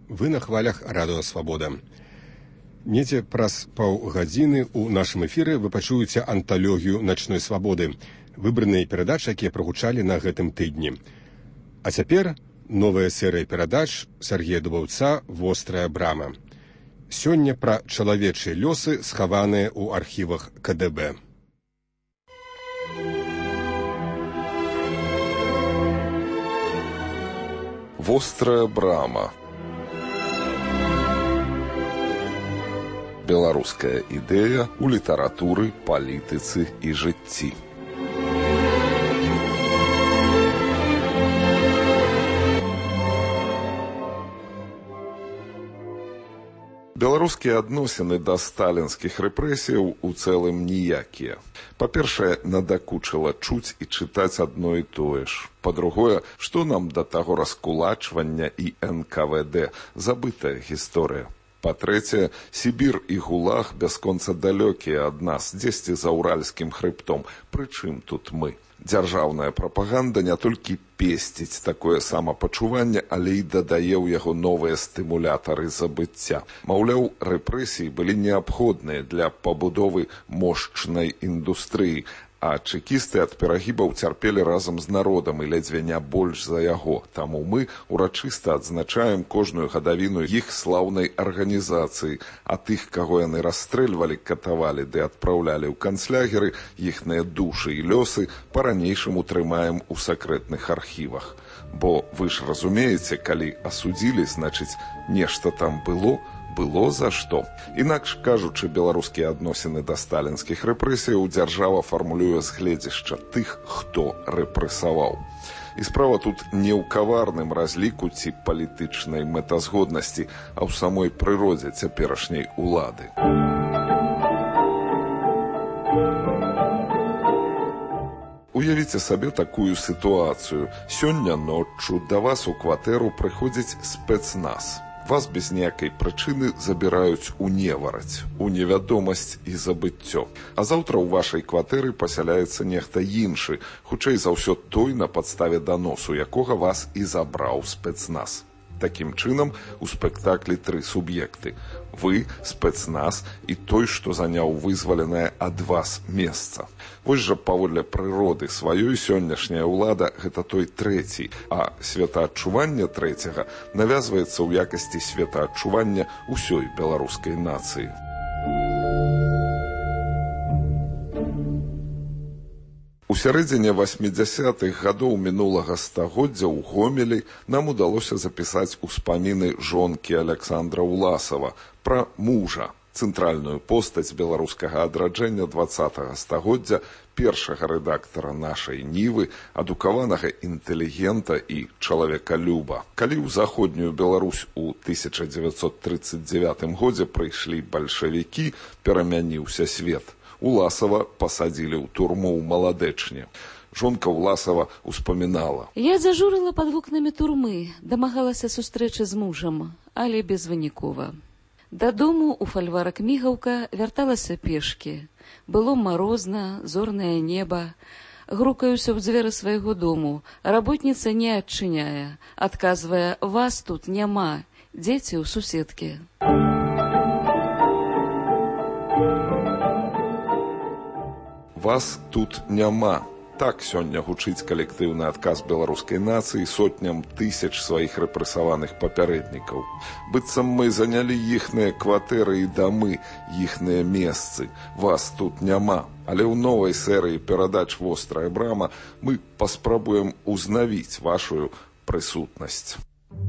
Вы на хвалях Радыё Свабода. Недзе праз паўгадзіны ў нашым эфіры вы пачуеце анталогію начной свабоды, выбраныя перадачы, якія прагучалі на гэтым тыдні. А цяпер новая серыя перадач Сергея Дубаўца «Вострая брама». Сёння пра чалавечыя лёсы, схаваныя ў архівах КДБ. Вострая брама. Беларуская ідэя ў літаратуры, палітыцы і жыцці. Беларускія адносіны да сталінскіх рэпрэсіяў у цэлым ніякія. Па-першае, надакучыла чуць і чытаць адно і тое ж. Па-другое, што нам да таго раскулачвання і НКВД, забытая гісторыя. Па-трэцяе, Сібір і ГУЛАГ бясконца далёкія ад нас, дзесьці за Уральскім хрыбтом. Прычым тут мы? Дзяржаўная прапаганда не толькі песціць такое самапачуванне, але і дадае ў яго новыя стымулятары забыцця. Маўляў, рэпрэсіі былі неабходныя для пабудовы мошчнай індустрыі, а чэкісты ад перагібаў цярпелі разам з народам і ледзьве не больш за яго. Таму мы урачыста адзначаем кожную гадавіну іх слаўнай арганізацыі, а тых, каго яны расстрэльвалі, катавалі ды адпраўлялі ў канцлягеры, іхныя душы і лёсы па-ранейшаму трымаем у сакрэтных архівах. Бо вы ж разумееце, калі асудзілі, значыць, нешта там было за што. Інакш кажучы, беларускія адносіны да сталінскіх рэпрэсіяў дзяржава фармулюе з гледзяшча тых, хто рэпрэсаваў. І справа тут не ў каварным разліку ці палітычнай мэтазгоднасці, а ў самой прыродзе цяперашняй улады. Уявіце сабе такую сітуацыю. Сёння ноччу да вас у кватэру прыходзіць спецназ. Вас без ніякай прычыны забіраюць у невараць, у невядомасць і забыццё. А заўтра ў вашай кватэры пасяляецца нехта іншы, хутчэй за ўсё той, на падставе даносу якога вас і забраў спецназ. Такім чынам, у спектаклі тры суб'екты. Вы, спецназ і той, што заняў вызваленае ад вас месца. Вось жа паводле прыроды сваёй сённяшняя ўлада гэта той трэці, а светаадчуванне трэцяга навязваецца ў якасці светаадчування ўсёй беларускай нацыі. У сярэдзіне 80-х гадоў мінулага стагоддзя ў Гомелі нам удалося запісаць успаміны жонкі Аляксандра Уласава пра мужа, цэнтральную постаць беларускага адраджэння 20-го стагоддзя, першага рэдактара нашай Нівы, адукаванага інтэлігента і чалавекалюба. Калі ў заходнюю Беларусь у 1939 годзе прыйшлі бальшавікі, перамяніўся свет. Уласава пасадзілі ў турму ў Маладэчне. Жонка Уласава успамінала. Я зажурыла пад вокнамі турмы, дамагалася сустрэчы з мужам, але безвынікова. Дадому у фальварак Мігаўка вярталася пешкі. Было марозна, зорнае неба. Грукаюся ў дзверы свайго дому. Работніца не адчыняе. Адказвае, вас тут няма. Дзеці ў суседкі. Вас тут няма. Так сёння гучыць калектыўны адказ беларускай нацыі сотням тысяч сваіх рэпрэсаваных папярэднікаў. Быццам мы занялі іхныя кватэры і дамы, іхныя месцы. Вас тут няма. Але ў новай серыі перадач «Вострая брама» мы паспрабуем узнавіць вашу прысутнасць.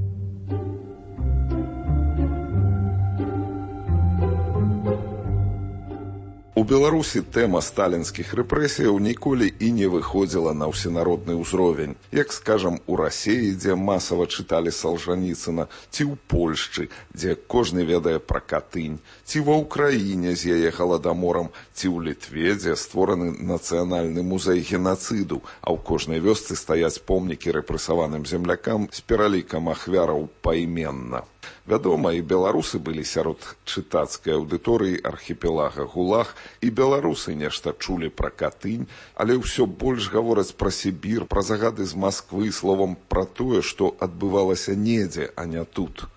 У Беларусі тэма сталінскіх рэпрэсіяў ніколі і не выходзіла на ўсенародны ўзровень. Як, скажам, у Расіі, дзе масава чыталі Салжаніцына, ці ў Польшчы, дзе кожны ведае пра Катынь, ці ва Ўкраіне з яе галадаморам, ці ў Літве, дзе створаны нацыянальны музей генацыду, а ў кожнай вёсцы стаяць помнікі рэпрэсаваным землякам з пералікам ахвяраў пайменна. Вядома, і беларусы былі сярод чытацкай аўдыторыі архіпелага ГУЛАГ, і беларусы нешта чулі пра Катынь, але ўсё больш гавораць пра Сібір, пра загады з Масквы, словам, пра тое, што адбывалася недзе, а не тут.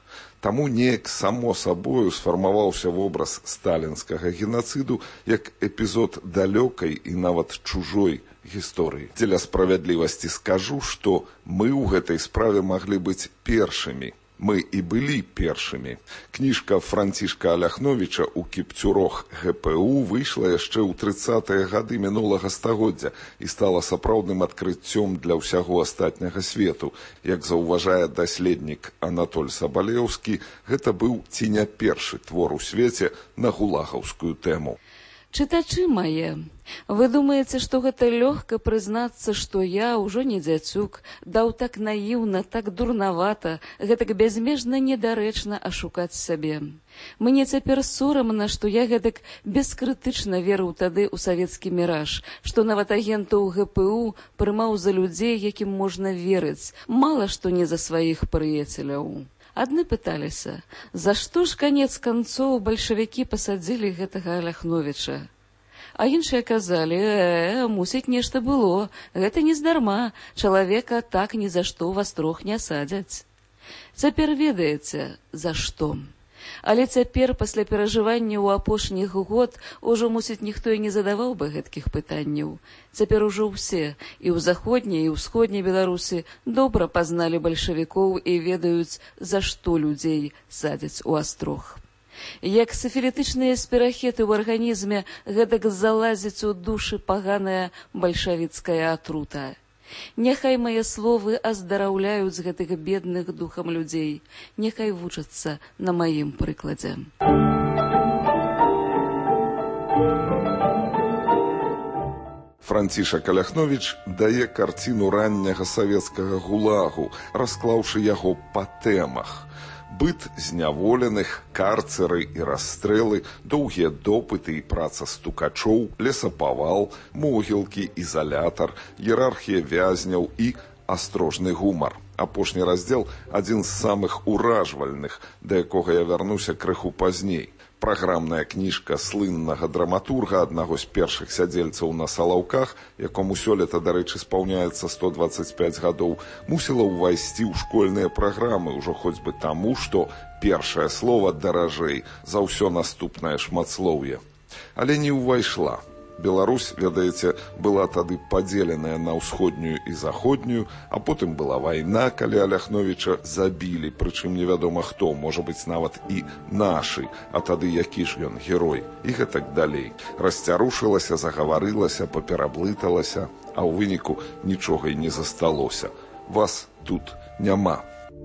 Таму неяк само сабою сфармаваўся вобраз сталінскага генацыду як эпізод далёкай і нават чужой гісторыі. Дзеля справядлівасці скажу, што мы ў гэтай справе маглі быць першымі. Мы і былі першымі. Кніжка Францішка Аляхновіча «У кіпцюрох ГПУ» выйшла яшчэ ў 30-е гады мінулага стагоддзя і стала сапраўдным адкрыццём для ўсяго астатняга свету. Як заўважае даследнік Анатоль Сабалеўскі, гэта быў ці не першы твор у свеце на гулагаўскую тэму. Чытачы мае, вы думаеце, што гэта лёгка прызнацца, што я, ўжо не дзяцюк, даў так наіўна, так дурнавата, гэтак бязмежна недарэчна ашукаць сабе. Мне цяпер сорамна, што я гэтак бескрытычна верыў тады ў савецкі міраж, што нават агентаў ГПУ прымаў за людзей, якім можна верыць, мала што не за сваіх прыяцеляў. Адны пыталіся, за што ж канец канцоў бальшавікі пасадзілі гэтага Аляхновіча? А іншыя казалі, мусіць, нешта было, гэта нездарма, чалавека так ні за што вас трох не садзяць. Цяпер ведаеце, за што. Але цяпер, пасля перажывання ў апошніх год, ужо, мусіць, ніхто і не задаваў бы гэткіх пытанняў. Цяпер ужо ўсе, і ў заходняй, і ў ўсходняй Беларусі, добра пазналі бальшавікоў і ведаюць, за што людзей садзяць у астрог. Як сіфілітычныя спірахеты ў арганізме, гэтак залазіць у душы паганая бальшавіцкая атрута. Няхай мае словы аздараўляюць гэтых бедных духам людзей. Няхай вучацца на маім прыкладзе. Францішак Аляхновіч дае карціну ранняга савецкага гулагу, расклаўшы яго па тэмах. Быт зняволеных, карцеры і расстрэлы, доўгія допыты і праца стукачоў, лесапавал, могілкі, ізалятар, іерархія вязняў і астрожны гумар. Апошні раздзел адзін з самых уражвальных, да якога я вярнуся крыху пазней. Праграмная кніжка слыннага драматурга, аднаго з першых сядзельцаў на Салаўках, якому сёлета, дарэчы, спаўняецца 125 гадоў, мусіла ўвайсці ў школьныя праграмы, ужо хоць бы таму, што першае слова даражэй за ўсё наступнае шматслоўе. Але не ўвайшла. Беларусь, ведаеце, была тады падзеленая на ўсходнюю і заходнюю, а потым была вайна, калі Аляхновіча забілі, прычым невядома хто, можа быць, нават і нашы, а тады які ж ён герой, і гэтак далей. Расцярушылася, загаварылася, папераблыталася, а ў выніку нічога і не засталося. Вас тут няма.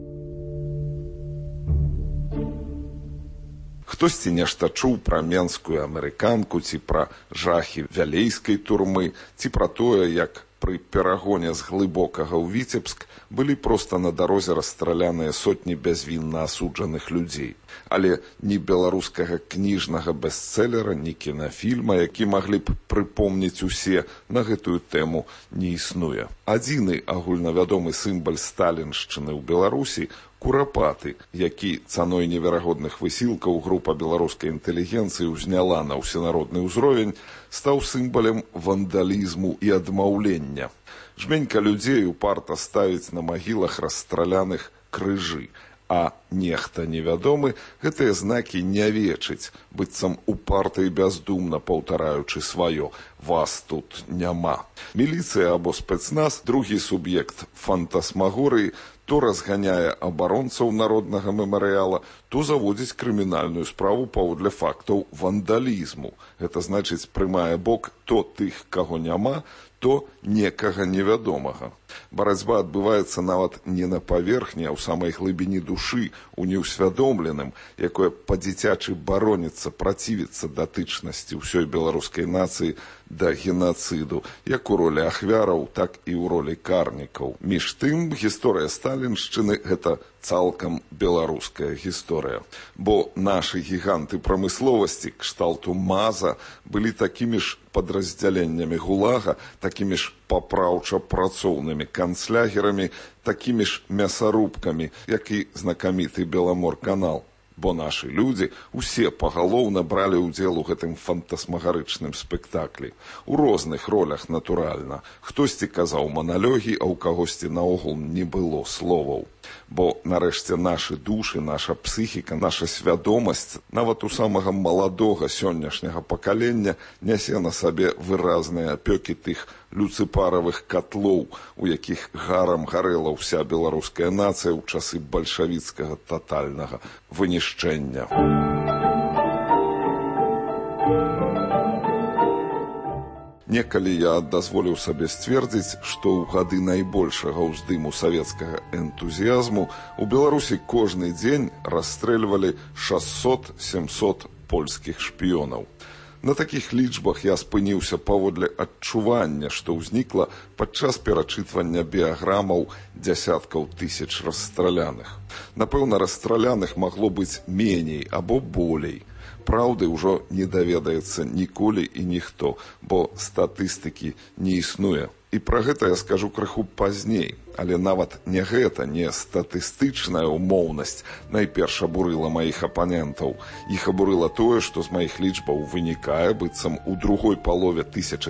Хтосьці нешта чуў пра менскую амерыканку, ці пра жахі вялейскай турмы, ці пра тое, як пры перагоне з Глыбокага ў Віцебск былі проста на дарозе расстраляныя сотні бязвінна асуджаных людзей. Але ні беларускага кніжнага бестселера, ні кінафільма, які маглі б прыпомніць усе, на гэтую тэму не існуе. Адзіны агульнавядомы сімвал сталіншчыны ў Беларусі Курапаты, які цаной неверагодных высілкаў група беларускай інтэлігенцыі ўзняла на ўсенародны ўзровень, стаў сімвалем вандалізму і адмаўлення. Жменька людзей упарта ставіць на магілах расстраляных крыжы, а нехта невядомы гэтыя знакі не вечыць, быццам упарта і бяздумна паўтараючы сваё «вас тут няма». Міліцыя або спецназ, другі суб'ект фантасмагорыі, то разганяе абаронцаў народнага мемарыяла, то заводзіць крымінальную справу паводле фактаў вандалізму. Гэта значыць, прымае бок то тых, каго няма, то некага невядомага. Барацьба адбываецца нават не на паверхні, а ў самай глыбіні душы, у неўсвядомленым, якое па-дзіцячы бароніцца, працівіцца датычнасці ўсёй беларускай нацыі да генацыду, як у ролі ахвяраў, так і ў ролі карнікаў. Між тым, гісторыя сталіншчыны – гэта цалкам беларуская гісторыя. Бо нашы гіганты прамысловасці, кшталту МАЗа, былі такімі ж падраздзяленнямі ГУЛАГа, такімі ж папраўча-працоўнымі канцлягерамі, такімі ж мясарубкамі, як і знакаміты Беламор-канал. Бо нашы людзі усе пагалоўна бралі ўдзел у гэтым фантасмагарычным спектаклі. У розных ролях, натуральна. Хтосьці казаў маналёгі, а ў кагосьці наогул не было словаў. Бо, нарэшце, нашы душы, наша псіхіка, наша свядомасць, нават у самага маладога сённяшняга пакалення нясе на сабе выразныя апёкі тых люцыпаравых катлоў, у якіх гарам гарэла ўся беларуская нацыя ў часы бальшавіцкага татальнага вынішчэння. Некалі я дазволіў сабе сцвердзіць, што ў гады найбольшага ўздыму савецкага энтузіязму у Беларусі кожны дзень расстрэльвалі 600-700 польскіх шпіёнаў. На такіх лічбах я спыніўся паводле адчування, што ўзнікла падчас перачытвання біяграмаў дзясяткаў тысяч расстраляных. Напэўна, расстраляных магло быць меней або болей. Праўды ўжо не даведаецца ніколі і ніхто, бо статыстыкі не існуе. І пра гэта я скажу крыху пазней, але нават не гэта, не статыстычная ўмоўнасць найперш абурыла маіх апанентаў. Іх абурыла тое, што з маіх лічбаў вынікае, быццам у другой палове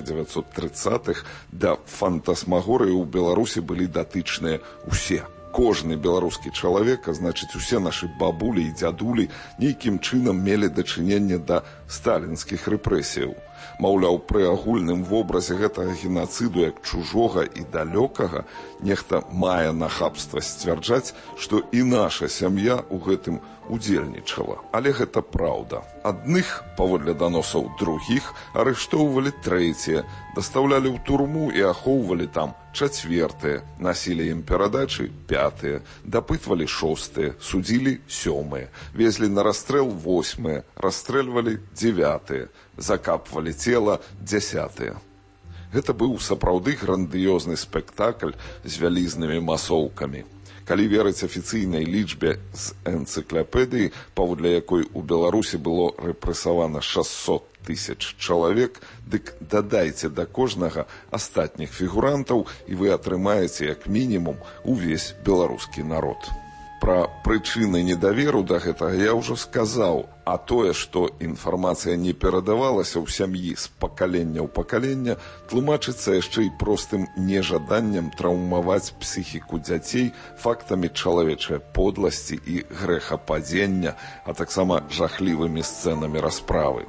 1930-х да фантасмагорыі ў Беларусі былі датычныя усе. Кожны беларускі чалавек, а значыць усе нашы бабулі і дзядулі нейкім чынам мелі дачыненне да сталінскіх рэпрэсіяў. Маўляў, пры агульным вобразе гэтага генацыду як чужога і далёкага нехта мае нахабства сцвярджаць, што і наша сям'я ў гэтым удзельнічала. Але гэта праўда. Адных, паводле даносаў другіх, арыштоўвалі трэція, дастаўлялі ў турму і ахоўвалі там чацвертыя, насілі ім перадачы пятыя, дапытвалі шостыя, судзілі сёмыя, везлі на расстрэл восьмыя, расстрэльвалі дзевятыя, закапвалі цела дзясятыя. Гэта быў сапраўды грандыёзны спектакль з вялізнымі масоўкамі. Калі верыць афіцыйнай лічбе з энцыклапедыі, паводле якой у Беларусі было рэпрэсавана 600 тысяч чалавек, дык дадайце да кожнага астатніх фігурантаў і вы атрымаеце як мінімум увесь беларускі народ. Пра прычыны недаверу да гэтага я ўжо сказаў, а тое, што інфармацыя не перадавалася ў сям'і з пакалення ў пакалення, тлумачыцца яшчэ і простым нежаданнем траўмаваць псіхіку дзяцей фактамі чалавечай подласці і грэхападзення, а таксама жахлівымі сцэнамі расправы.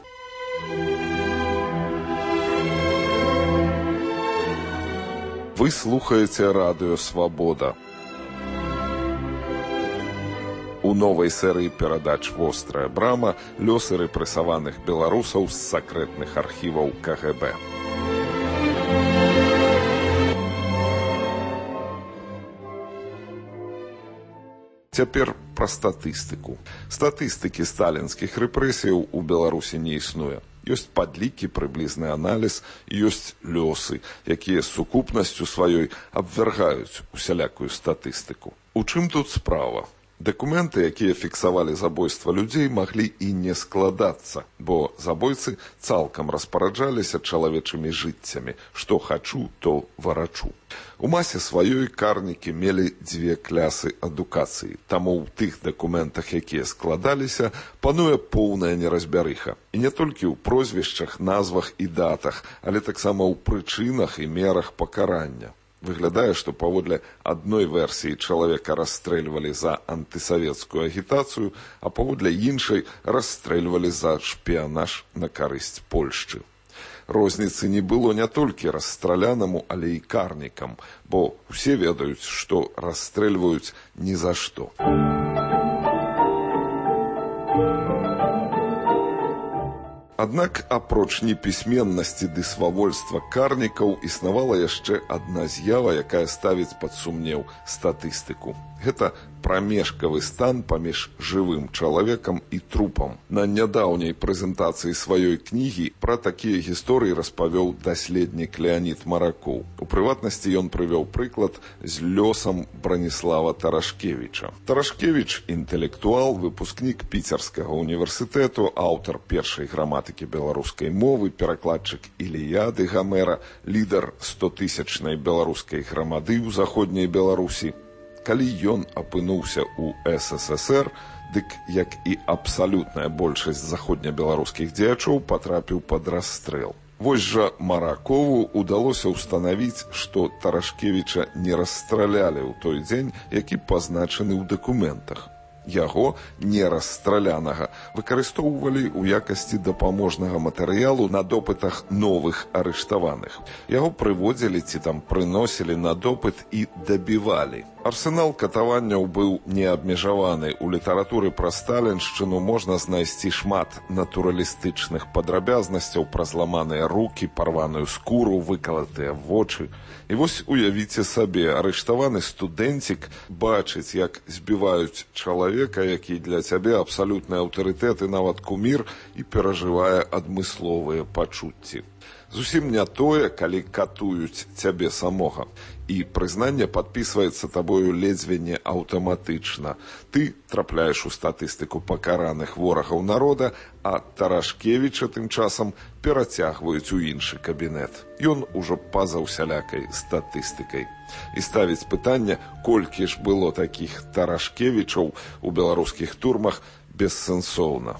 Вы слухаеце радыё «Свабода». У новай серыі перадач «Вострая брама» лёсы рэпрэсаваных беларусаў з сакрэтных архіваў КГБ. Цяпер пра статыстыку. Статыстыкі сталінскіх рэпрэсіяў у Беларусі не існуе. Ёсць падлікі, прыблізны аналіз, ёсць лёсы, якія з сукупнасцю сваёй абвяргаюць усялякую статыстыку. У чым тут справа? Дакументы, якія фіксавалі забойства людзей, маглі і не складацца, бо забойцы цалкам распараджаліся чалавечымі жыццямі. Што хачу, то варачу. У масе сваёй карнікі мелі дзве клясы адукацыі, таму ў тых дакументах, якія складаліся, пануе поўная неразбярыха. І не толькі ў прозвішчах, назвах і датах, але таксама ў прычынах і мерах пакарання. Выглядае, што паводле адной версіі чалавека расстрэльвалі за антысавецкую агітацыю, а паводле іншай расстрэльвалі за шпіянаж на карысць Польшчы. Розніцы не было не толькі расстралянаму, але і карнікам, бо ўсе ведаюць, што расстрэльваюць ні за што. Аднак, апроч непісьменнасці ды свавольства карнікаў, існавала яшчэ адна з'ява, якая ставіць пад сумнеў статыстыку. Гэта прамежкавы стан паміж жывым чалавекам і трупам. На нядаўняй прэзентацыі сваёй кнігі пра такія гісторыі распавёў даследнік Леанід Маракоў. У прыватнасці ён прывёў прыклад з лёсам Браніслава Тарашкевіча. Тарашкевіч – інтэлектуал, выпускнік Піцерскага універсітэту, аўтар першай граматыкі беларускай мовы, перакладчык Іліяды Гамера, лідар 100-тысячнай беларускай грамады ў заходняй Беларусі. Калі ён апынуўся ў СССР, дык, як і абсалютная большасць заходнебеларускіх дзеячоў, патрапіў пад расстрэл. Вось жа Маракову удалося ўстанавіць, што Тарашкевіча не расстралялі ў той дзень, які пазначаны ў дакументах. Яго, не расстралянага, выкарыстоўвалі ў якасці дапаможнага матэрыялу на допытах новых арыштаваных. Яго прыводзілі ці там прыносілі на допыт і дабівалі. Арсенал катаванняў быў неабмежаваны. У літаратуры пра сталіншчыну можна знайсці шмат натуралістычных падрабязнасцяў пра зламаныя рукі, парваную скуру, выкалатыя вочы. І вось уявіце сабе, арыштаваны студэнцік бачыць, як збіваюць чалавека, які для цябе абсалютны аўтарытэт і нават кумір, і перажывае адмысловыя пачуцці. Зусім не тое, калі катуюць цябе самога. І прызнанне падпісваецца табою ледзьве не аўтаматычна. Ты трапляеш у статыстыку пакараных ворагаў народа, а Тарашкевіча тым часам перацягваюць у іншы кабінет. Ён ужо па-за ўсялякай статыстыкай. І ставіць пытанне, колькі ж было такіх Тарашкевічаў у беларускіх турмах, бессэнсоўна.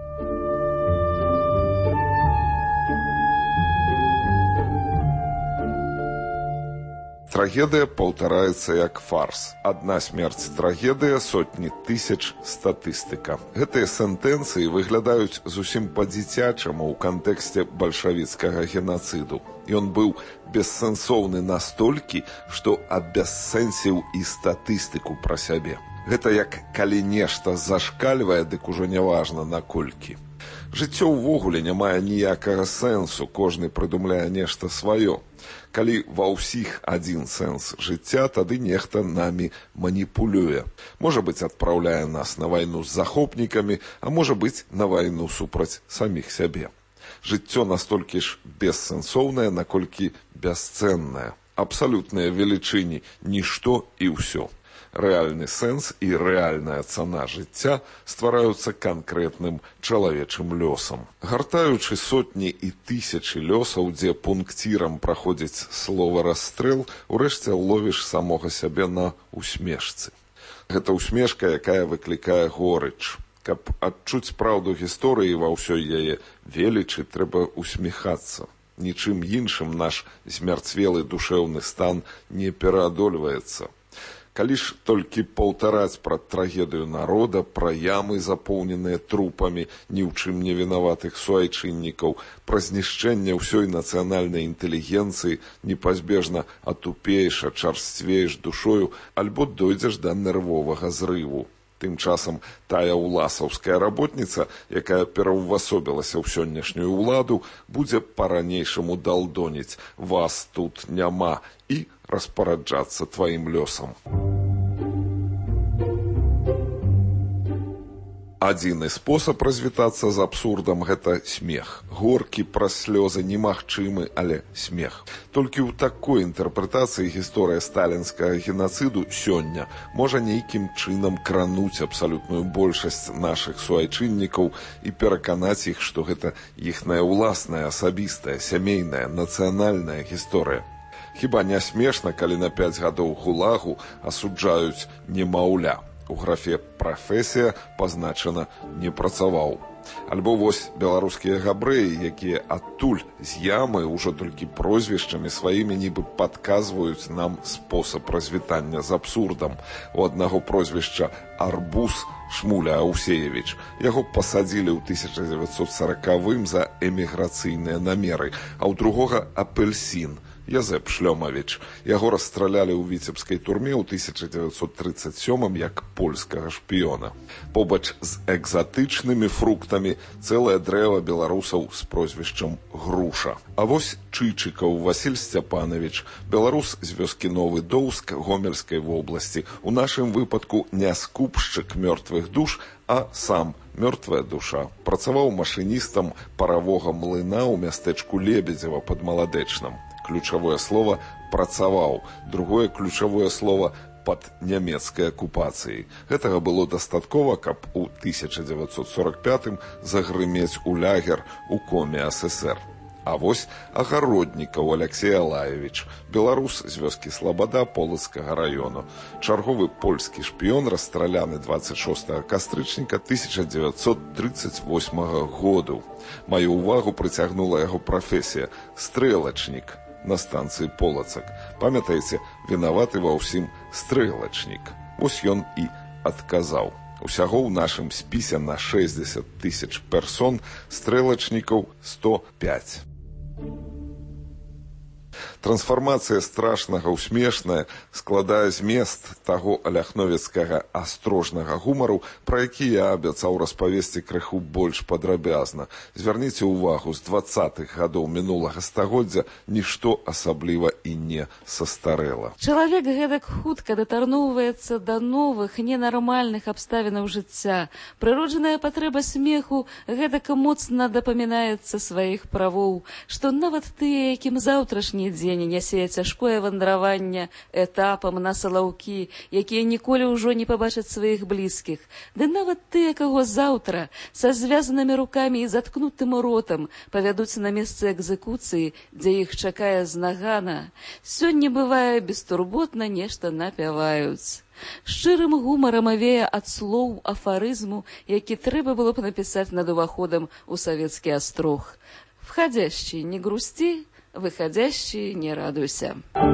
Трагедыя паўтараецца як фарс. Адна смерць трагедыя, сотні тысяч статыстыка. Гэтыя сентэнцыі выглядаюць зусім па-дзіцячаму ў кантэксце бальшавіцкага генацыду. Ён быў бессэнсоўны настолькі, што абяссэнсіў і статыстыку пра сябе. Гэта як калі нешта зашкальвае, дык ужо няважна наколькі. Жыццё ўвогуле не мае ніякага сэнсу, кожны прыдумляе нешта сваё. Калі ва ўсіх адзін сэнс жыцця, тады нехта намі маніпулюе. Можа быць, адпраўляе нас на вайну з захопнікамі, а можа быць, на вайну супраць саміх сябе. Жыццё настолькі ж бессэнсоўнае, наколькі бясцэннае. Абсалютныя велічыні, нішто і ўсё. Рэальны сэнс і рэальная цана жыцця ствараюцца канкрэтным чалавечым лёсам. Гартаючы сотні і тысячы лёсаў, дзе пункцірам праходзіць слова расстрэл, урэшце ловіш самога сябе на усмешцы. Гэта усмешка, якая выклікае горыч. Каб адчуць праўду гісторыі ва ўсёй яе велічы, трэба усміхацца. Нічым іншым наш змярцвелы душэўны стан не пераадольваецца. Калі ж толькі паўтараць пра трагедыю народа, пра ямы, запоўненыя трупамі ні ў чым не вінаватых суайчыннікаў, пра знішчэнне ўсёй нацыянальнай інтэлігенцыі, непазбежна атупееш, ачарсцвееш душою, альбо дойдзеш да нервовага зрыву. Тым часам тая ўласаўская работніца, якая пераўвасобілася ў сённяшнюю ўладу, будзе па-ранейшаму далдоніць: «Вас тут няма», і распараджацца тваім лёсам. Адзіны спосаб развітацца з абсурдам – гэта смех. Горкі праз слёзы немагчымы, але смех. Толькі ў такой інтэрпрэтацыі гісторыя сталінскага генацыду сёння можа нейкім чынам крануць абсалютную большасць нашых суайчыннікаў і пераканаць іх, што гэта іхная ўласная, асабістая, сямейная, нацыянальная гісторыя. Хіба не смешна, калі на 5 гадоў гулагу асуджаюць немаўля. У графе «прафесія» пазначана «не працаваў». Альбо вось беларускія габрэі, якія адтуль з ямы ўжо толькі прозвішчамі сваімі нібы падказваюць нам спосаб развітання з абсурдам. У аднаго прозвішча «Арбуз» Шмуля Аўсеевіч. Яго пасадзілі ў 1940-м за эміграцыйныя намеры, а ў другога «Апельсін» Язэп Шлёмавіч. Яго расстралялі ў віцебскай турме ў 1937-м як польскага шпіёна. Побач з экзатычнымі фруктамі цэлае дрэва беларусаў з прозвішчам Груша. А вось Чычыкаў Васіль Сцяпанович, беларус з вёскі Новы Доўск Гомельскай вобласці. У нашым выпадку не скупшчык мёртвых душ, а сам мёртвая душа. Працаваў машыністам паравога млына ў мястэчку Лебедзева пад Маладэчнам. Ключавое слово «працаваў», другое ключавое слово «пад нямецкай акупацыяй». Гэтага было дастаткова, каб у 1945-м загрымець у лягер у коме ССР. А вось Агароднікаў Алексей Алаевич, беларус з вёскі Слабада Полацкага раёну. Чарговы польскі шпіён, расстраляны 26 кастрычніка 1938 году. Маю ўвагу прыцягнула яго прафесія – стрэлачнік на станцыі Полацак. Памятаеце, вінаваты ва ўсім стрэлачнік. Вось ён і адказаў. Усяго ў нашым спісе на 60 000 персон стрэлачнікаў 105. Трансфармацыя страшнага ў смешнае складае змест таго аляхновецкага астрожнага гумару, пра які я абяцаў распавесці крыху больш падрабязна. Звярніце ўвагу, з 20-х гадоў мінулага стагоддзя нішто асабліва і не састарэла. Чалавек гэтак хутка датарноўваецца да новых, ненармальных абставінаў жыцця. Прыроджаная патрэба смеху гэтак моцна дапамінаецца сваіх правоў, што нават тыя, якім заўтрашні дзень нясе цяжкое вандраванне этапам на салаўкі, якія ніколі ўжо не пабачаць сваіх блізкіх. Ды нават тыя, каго заўтра са звязанымі рукамі і заткнутым ротам павядуць на месцы экзекуцыі, дзе іх чакае знагана, сёння бывае бестурботна нешта напяваюць. Шчырым гумарам авея ад слоў афарызму, які трэба было б напісаць над уваходам у савецкі астрог. Входящий не грусти, выходящий не радуйся.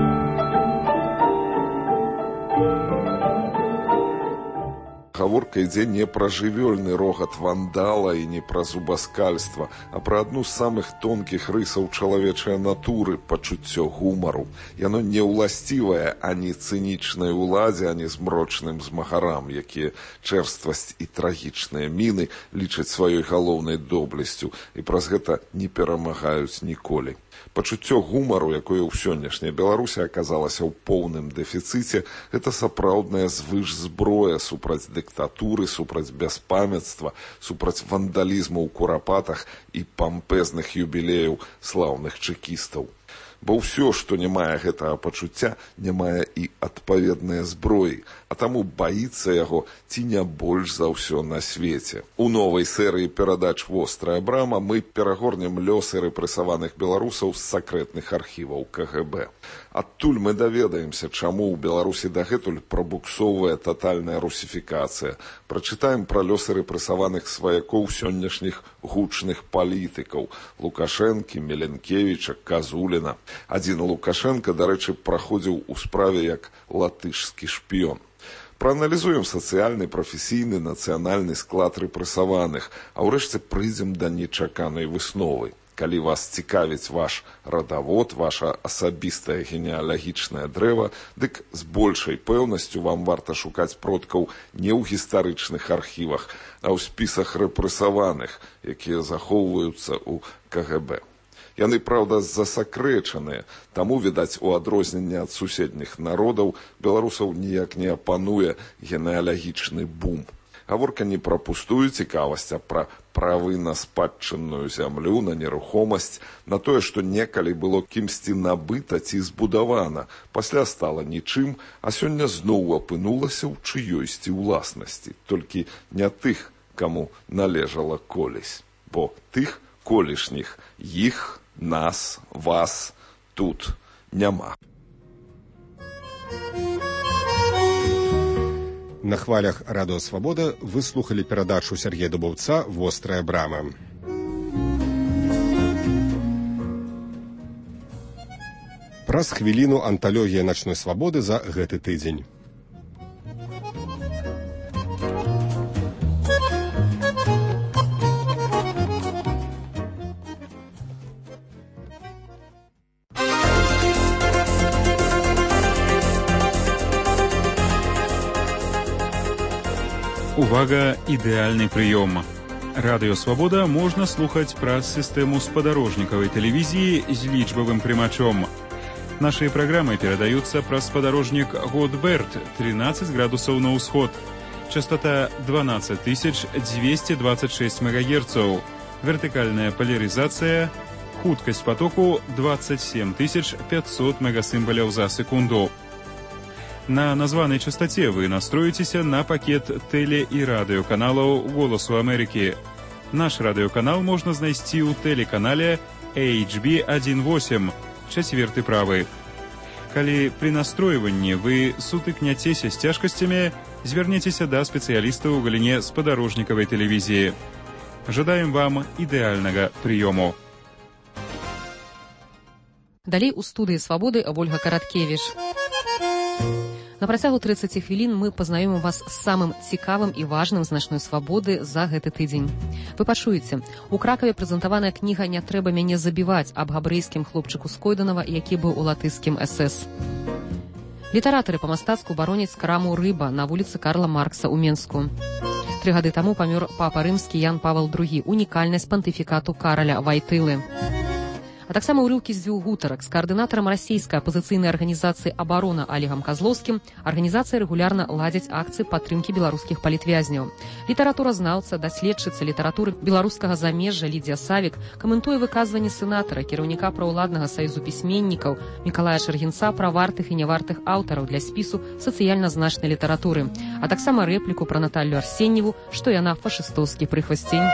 Гаворка ідзе не пра жывёльны рогат вандала і не пра зубаскальства, а пра адну з самых тонкіх рысаў чалавечай натуры – пачуццё гумару. Яно не ўласцівае ані цынічнай уладзе, ані змрочным змагарам, якія чэрствасць і трагічныя міны лічаць сваёй галоўнай доблесцю і праз гэта не перамагаюць ніколі. Пачуццё гумару, якое ў сённяшняй Беларусі аказалася ў поўным дэфіцыце, гэта сапраўдная звышзброя супраць дыктатуры, супраць бяспамяцтва, супраць вандалізму ў курапатах і пампезных юбілеяў слаўных чэкістаў. Бо ўсё, што не мае гэтага пачуцця, не мае і адпаведныя зброі, а таму баіцца яго ці не больш за ўсё на свеце. У новай серыі перадач «Вострая брама» мы перагорнем лёсы рэпрэсаваных беларусаў з сакрэтных архіваў КГБ. Адтуль мы даведаемся, чаму ў Беларусі дагэтуль прабуксоўвае татальная русіфікацыя. Прачытаем пра лёсы рэпрэсаваных сваякоў сённяшніх гучных палітыкаў – Лукашэнкі, Меленкевіча, Казуліна. Адзін Лукашенко, дарэчы, праходзіў у справе як латышскі шпіён. Прааналізуем сацыяльны, прафесійны, нацыянальны склад рэпрэсаваных, а ўрэшце прыйдзем да нечаканай высновы. Калі вас цікавіць ваш радавод, ваша асабістае генеалагічнае дрэва, дык з большай пэўнасцю вам варта шукаць продкаў не ў гістарычных архівах, а ў спісах рэпрэсаваных, якія захоўваюцца ў КГБ. Яны, праўда, засакрэчаныя, таму, відаць, у адрозненне ад суседніх народаў беларусаў ніяк не апануе генеалагічны бум. Гаворка не пра пустую цікавасць, а пра правы на спадчынную зямлю, на нерухомасць, на тое, што некалі было кімсьці набыта ці збудавана, пасля стала нічым, а сёння зноў апынулася ў чыёйсьці ўласнасці, толькі не тых, каму належала колісь, бо тых колішніх іх, нас, вас тут няма. На хвалях Радыё Свабода вы слухалі перадачу Сергея Дубаўца «Вострая брама». Праз хвіліну анталогія начной свабоды за гэты тыдзень. Увага, ідэальны прыём. Радыё Свабода можна слухаць праз сістэму спадарожнікавай тэлевізіі з лічбавым прымачом. Нашыя праграмы перадаюцца праз спадарожнік Годберт 13 градусаў на ўсход. Частота 12226 МГц. Вертыкальная палярызацыя. Хуткасць потоку 27500 мегасімбаляў за секунду. На названай частоце вы настроіцеся на пакет тэле- і радыёканалаў «Голасу Амерыкі». Наш радыёканал можна знайсці ў тэлеканале HB18, чацверты правы. Калі пры настройванні вы сутыкняцеся з цяжкасцямі, звярніцеся да спецыяліста ў галіне спадарожнікавай тэлевізіі. Жадаем вам ідэальнага прыёму. Далей у студыі «Свабоды» Ольга Караткевіч. На працягу 30 хвілін мы пазнаёмім вас з самым цікавым і важным з начной свабоды за гэты тыдзень. Вы пачуеце, у Кракаве прэзентаваная кніга «Не трэба мяне забіваць» аб габрэйскім хлопчыку з Койданава, які быў у латышскім СС. Літаратары па-мастацку бароняць краму «Рыба» на вуліцы Карла Маркса ў Менску. 3 гады таму памёр папа рымскі Ян Павел II, унікальнасць пантыфікату Караля Вайтылы. А таксама ўрыўкі з 2 гутарак з каардынатарам расійскай апазіцыйнай арганізацыі «Абарона» Олегам Козловскім. Арганізацыя рэгулярна ладзіць акцыі падтрымкі беларускіх палітвязняў. Літаратуразнаўца, даследчыца літаратуры беларускага замежжа Лідзія Савік каментуе выказванні сенатара, кіраўніка праўладнага саюзу пісьменнікаў Мікалая Шаргінца пра вартых і нявартых аўтараў для спісу сацыяльна значнай літаратуры, а таксама рэпліку пра Наталлю Арсеньеву, што яна фашыстоўскі прыхвасцень.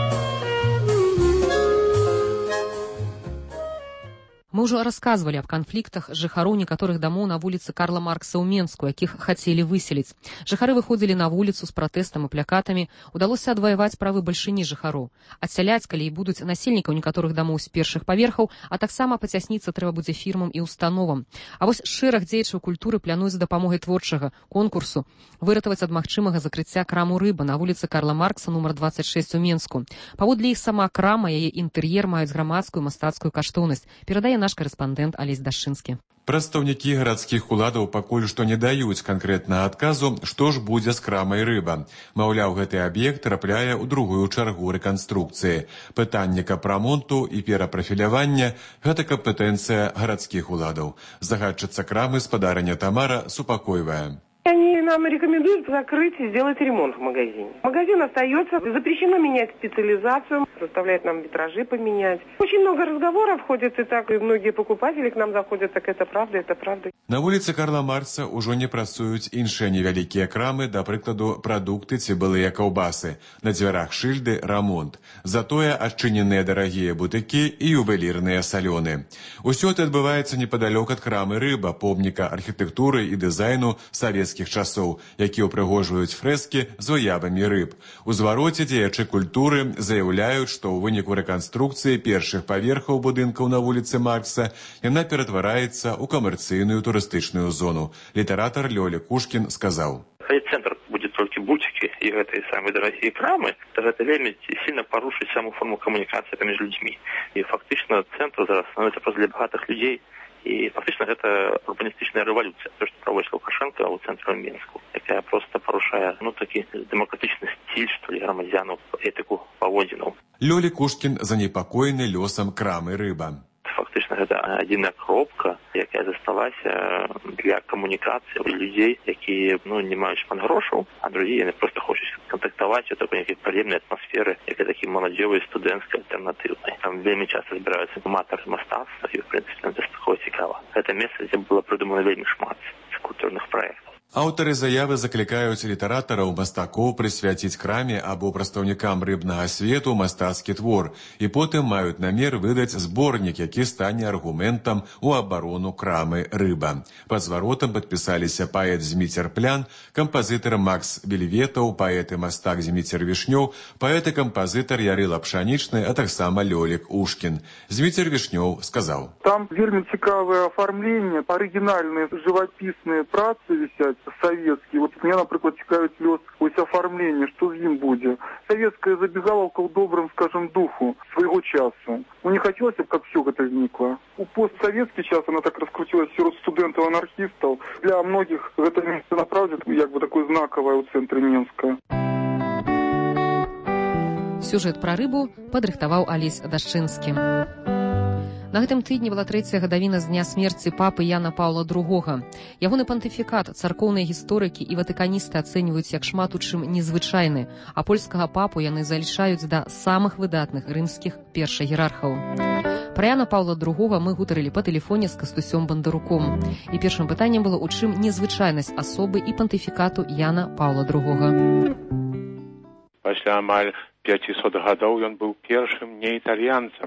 Мы ўжо расказвалі аб канфліктах жыхароў некаторых дамоў на вуліцы Карла Маркса ў Менску, якіх хацелі выселіць. Жыхары выходзілі на вуліцу з пратэстам і плякатамі. Удалося адваяваць правы бальшыні жыхароў. Адсяляць, калі і будуць насельнікаў некаторых дамоў з першых паверхаў, а таксама пацясніцца трэба будзе фірмам і установам. А вось шэраг дзеячаў культуры плануюць з дапамогай творчага конкурсу выратаваць ад магчымага закрыцця краму «Рыба» на вуліцы Карла Маркса нумар 26 у Менску. Паводле іх сама крама, яе інтэр'ер маюць грамадскую мастацкую каштоўнасць, перадае наш карэспандэнт Алесь Дашчынскі. Прадстаўнікі гарадскіх уладаў пакуль што не даюць канкрэтнага адказу, што ж будзе з крамай «Рыба». Маўляў, гэты аб'ект трапляе ў другую чаргу рэканструкцыі. Пытанне капрамонту і перапрафілявання – гэта кампетэнцыя гарадскіх уладаў. Загадчыца крамы спадарыня Тамара супакойвае. Они нам рекомендуют закрыть и сделать ремонт в магазине. Магазин остается, запрещено менять специализацию, заставляют нам витражи поменять. Очень много разговоров ходит, и так, и многие покупатели к нам заходят, так это правда, это правда. На вуліцы Карла Маркса ўжо не працуюць іншыя невялікія крамы, да прыкладу, прадукты ці былыя каўбасы. На дзвярах шыльды рамонт. Затое адчыненыя дарагія бутыкі і ювелірныя салёны. Усё это адбываецца непадалёк ад крамы «Рыба», помніка архітэктуры і дызайну савецкіх часоў, які ўпрыгожваюць фрэскі з выявамі рыб. У звароце дзеячы культуры заяўляюць, што ў выніку рэканструкцыі першых паверхаў будынкаў на вуліцы Маркса яна ператвараецца ў камерцыйную турыстычную зону. Літаратар Лёля Кушкін сказаў. Калі цэнтр будзе толькі бутікі і гэтыя самыя дарагія крамы, то гэта вельмі сильно парушыць саму форму камунікацыі паміж людзьмі. І фактычна цэнтр зараз становіцца проста для багатых людзей. І фактычна гэта урбаністычная рэвалюцыя, то, што праводзіць Лукашенко ў цэнтры Менску, якая проста парушае, такі дэмакратычны стиль, што ли, грамадзянаў, этыку паводзінаў. Лёля Кушкін занепакоены лёсам крамы «Рыба». Фактычна гэта адзіная кропка, якая засталася для камунікацыі людзей, якія не маюць шмат грошаў, а другія яны проста хочуць кантактаваць у такой нейкай прыемнай атмасферы, якая такі маладзёвай студэнцкай альтэрнатыўнай. Там вельмі часта збіраюцца аматары мастацтва, і в прынцыпе гэта такое цікава. Гэта месца, дзе было прыдумана вельмі шмат культурных праектаў. Аўтары заявы заклікаюць літаратараў, мастакоў прысвяціць краме або прадстаўнікам рыбнага свету мастацкі твор і потым маюць намер выдаць зборнік, які стане аргументам у абарону крамы «Рыба». Пад зваротам падпісаліся паэт Зміцер Плян, кампазітар Макс Бельветаў, паэт і мастак Зміцер Вішнёў, паэт і кампазітар Ярыла Пшанічны, а таксама Лёлік Ушкін. Зміцер Вішнёў сказаў. Там вельмі цікавае афармленне, арыгінальныя жывапісныя працы вісяць, советские. Вот меня, например, цікавить лёс ось оформление, что с ним будет. Советская забегаловка в добром, скажем, духу своего часа. Не хотелось бы, как все это возникло. У постсоветский час она так раскрутилась среди студентов-анархистов. Для многих это место направлено, такое знаковое у центра Менска. Сюжэт пра рыбу падрыхтаваў Алесь Дашчынскі. На гэтым тыдні была 3-я гадавіна з дня смерці папы Яна Паўла II. Ягоны пантыфікат царкоўныя гісторыкі і ватыканісты ацэньваюць як шмат у чым незвычайны, а польскага папу яны залічаюць да самых выдатных рымскіх першаерархаў. Пра Яна Паўла II мы гутарылі па тэлефоне з Кастусём Бандаруком. І першым пытаннем было, у чым незвычайнасць асобы і пантыфікату Яна Паўла II. Пасля амаль 500 гадоў ён быў першым неітальянцам,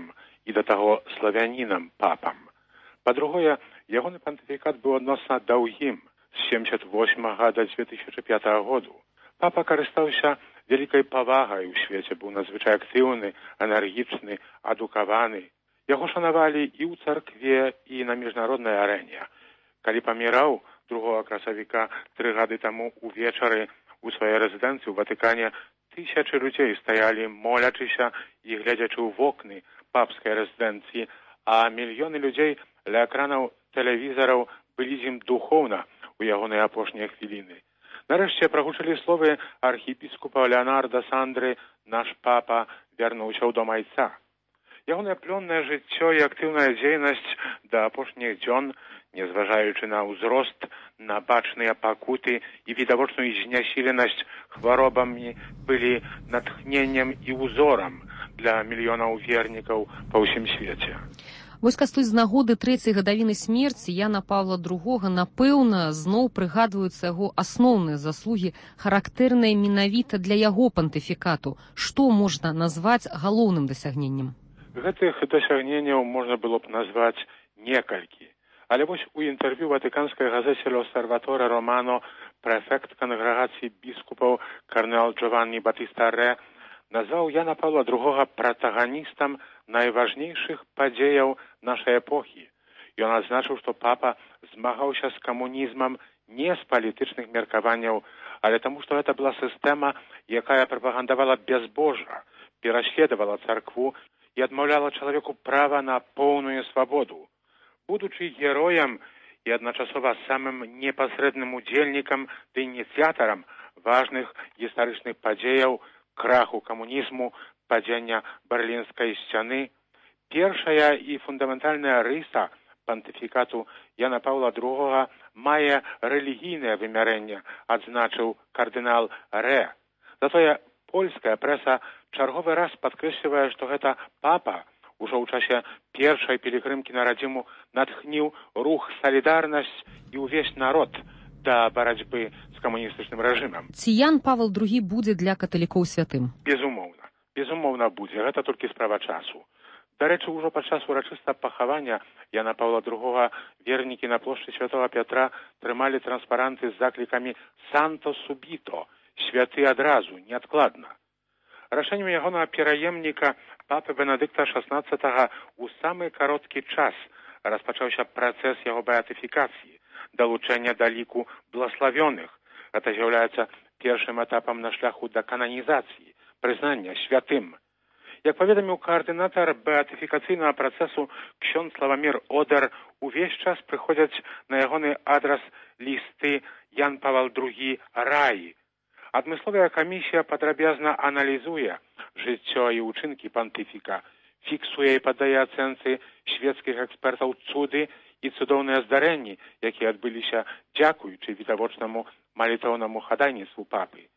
і да таго славянінам папам. Па-другое, ягоны пантыфікат быў адносна даўгім з 78 да 2005 году. Папа карыстаўся вялікай павагай у свеце, быў надзвычай актыўны, энергічны, адукаваны. Яго шанавалі і ў царкве, і на міжнароднай арэне. Калі паміраў 2 красавіка 3 гады таму увечары у сваёй рэзідэнцыі ў Ватыкане, тысячы людзей стаялі, молячыся і глядзячы ў вокны папскай рэзідэнцыі, а мільёны людзей ля экранаў тэлевізараў былі з ім духоўна ў ягоныя апошнія хвіліны. Нарэшце прагучалі словы архіепіскопа Леонарда Сандры «Наш папа вярнуўся ў дом айца». Ягонае плённае жыццё і актыўная дзейнасць да апошніх дзён, незважаючы на ўзрост, на бачныя пакуты і відавочную знясіленасць хваробамі, былі натхненнем і ўзорам для мільёнаў вернікаў па ўсім свеце. Вось кастусь з нагоды 3-й гадавіны смерці Яна Павла II, напэўна, зноў прыгадваюцца яго асноўныя заслугі, характэрныя менавіта для яго пантыфікату. Што можна назваць галоўным дасягненнем? Гэтых дасягненняў можна было б назваць некалькі. Але вось у інтэрв'ю ватыканскай газеце «L'Osservatore Romano» прэфект кангрэгацыі біскупаў карнел Джованні Батыста Рэ назваў Яна Павла II пратаганістам найважнейшых падзеяў нашай эпохі. Ён адзначыў, што папа змагаўся з камунізмам не з палітычных меркаванняў, але таму, што гэта была сістэма, якая прапагандавала бязбожжа, пераследавала царкву і адмаўляла чалавеку права на поўную свабоду. Будучы героем і адначасова самым непасрэдным удзельнікам ды ініцыятарам важных гістарычных падзеяў, краху камунізму, падзення Берлінскай сцяны, першая і фундаментальная рыса пантыфікату Яна Паўла II мае рэлігійнае вымярэнне, адзначыў кардынал Рэ. Затое польская прэса чарговы раз падкрэслівае, што гэта папа ужо ў часе першай пілігрымкі на радзіму натхніў рух «Салідарнасць» і ўвесь народ да барацьбы з камуністычным рэжымам. Ці Ян Павел II будзе для каталікоў святым? Безумоўна. Безумоўна будзе. Гэта толькі справа часу. Дарэчы, ужо падчас урачыстага пахавання Яна Паўла II вернікі на плошчы Святого Пятра трымалі транспаранты з заклікамі «Санто субіто» – «Святы адразу, неадкладна». Рашэннем ягонага пераемніка папы Бенедыкта XVI у самы кароткі час распачаўся працэс яго беатыфікацыі, далучэння да ліку блаславёных. Гэта з'яўляецца першым этапам на шляху да кананізацыі, прызнання святым. Як паведаміў каардынатар беатыфікацыйнага працэсу ксёндз Славамір Одар, увесь час прыходзяць на ягоны адрас лісты «Ян Павел II раі». Адмысловая камісія падрабязна аналізуе жыццё і ўчынкі пантыфіка, фіксуе і падае ацэнцы шведскіх экспертаў цуды і цудоўныя здарэнні, якія адбыліся дзякуючы відавочнаму малітоўнаму хадайніцтву папы.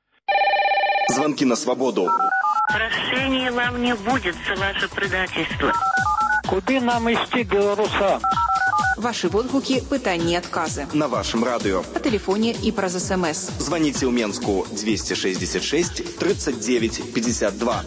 Звонки на свободу. Прощения вам не будет за ваше предательство. Куды нам ісці, беларусам? Ваши водгуки, пытанні, отказы. На вашем радио. По телефоне и праз СМС. Звоните в Менску 266 39 52.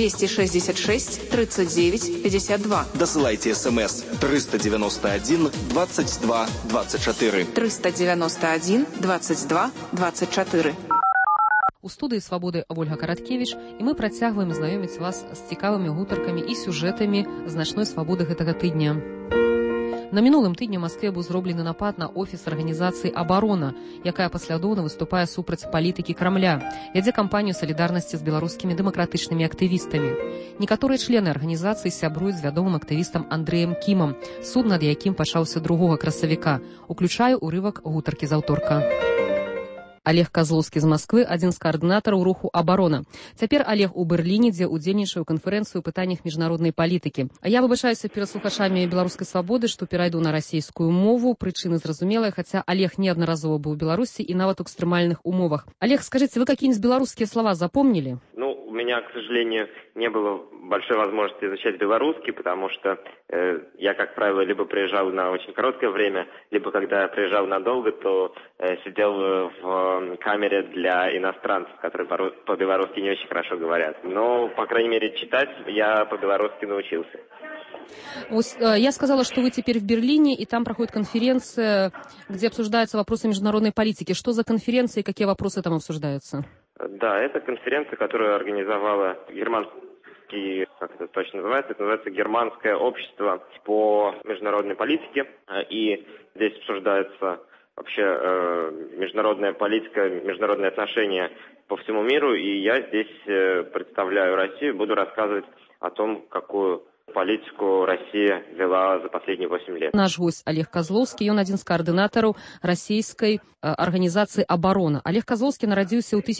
266 39 52. Досылайте СМС 391 22 24. 391 22 24. У студыі «Свабоды» Ольга Караткевіч, і мы працягваем знаёміць вас з цікавымі гутаркамі і сюжэтамі з начной свабоды гэтага тыдня. На мінулым тыдні ў Маскве быў зроблены напад на офіс арганізацыі «Абарона», якая паслядоўна выступае супраць палітыкі Крамля, вядзе кампанію салідарнасці з беларускімі дэмакратычнымі актывістамі. Некаторыя члены арганізацыі сябруюць з вядомым актывістам Андрэем Кімам, суд над якім пачаўся 2 красавіка. Уключаю урывак гутаркі з аўторка. Олег Козловскі з Масквы, адзін з каардынатараў руху «Абарона». Цяпер Олег у Берліне, дзе ўдзельнічае ў канферэнцыю ў пытаннях міжнароднай палітыкі. А я выбачаюся перад слухачамі беларускай свабоды, што перайду на расійскую мову. Прычыны зразумелыя, хаця Олег неаднаразова быў у Беларусі і нават у экстрэмальных умовах. Олег, скажите, вы какие-нибудь белорусские слова запомнили? У меня, к сожалению, не было большой возможности изучать белорусский, потому что я, как правило, либо приезжал на очень короткое время, либо когда приезжал надолго, то сидел в камере для иностранцев, которые по-белорусски не очень хорошо говорят. Но, по крайней мере, читать я по-белорусски научился. Я сказала, что вы теперь в Берлине, и там проходит конференция, где обсуждаются вопросы международной политики. Что за конференция и какие вопросы там обсуждаются? Да, это конференция, которую организовала германский, как это точно называется, это называется Германское общество по международной политике. И здесь обсуждается вообще международная политика, международные отношения по всему миру. И я здесь представляю Россию, буду рассказывать о том, какую политику Россия вела за последние 8 лет. Наш гость Олег Козловский, он один з каардынатараў расійскай арганізацыі «Абарона». Олег Козловский нарадзіўся ў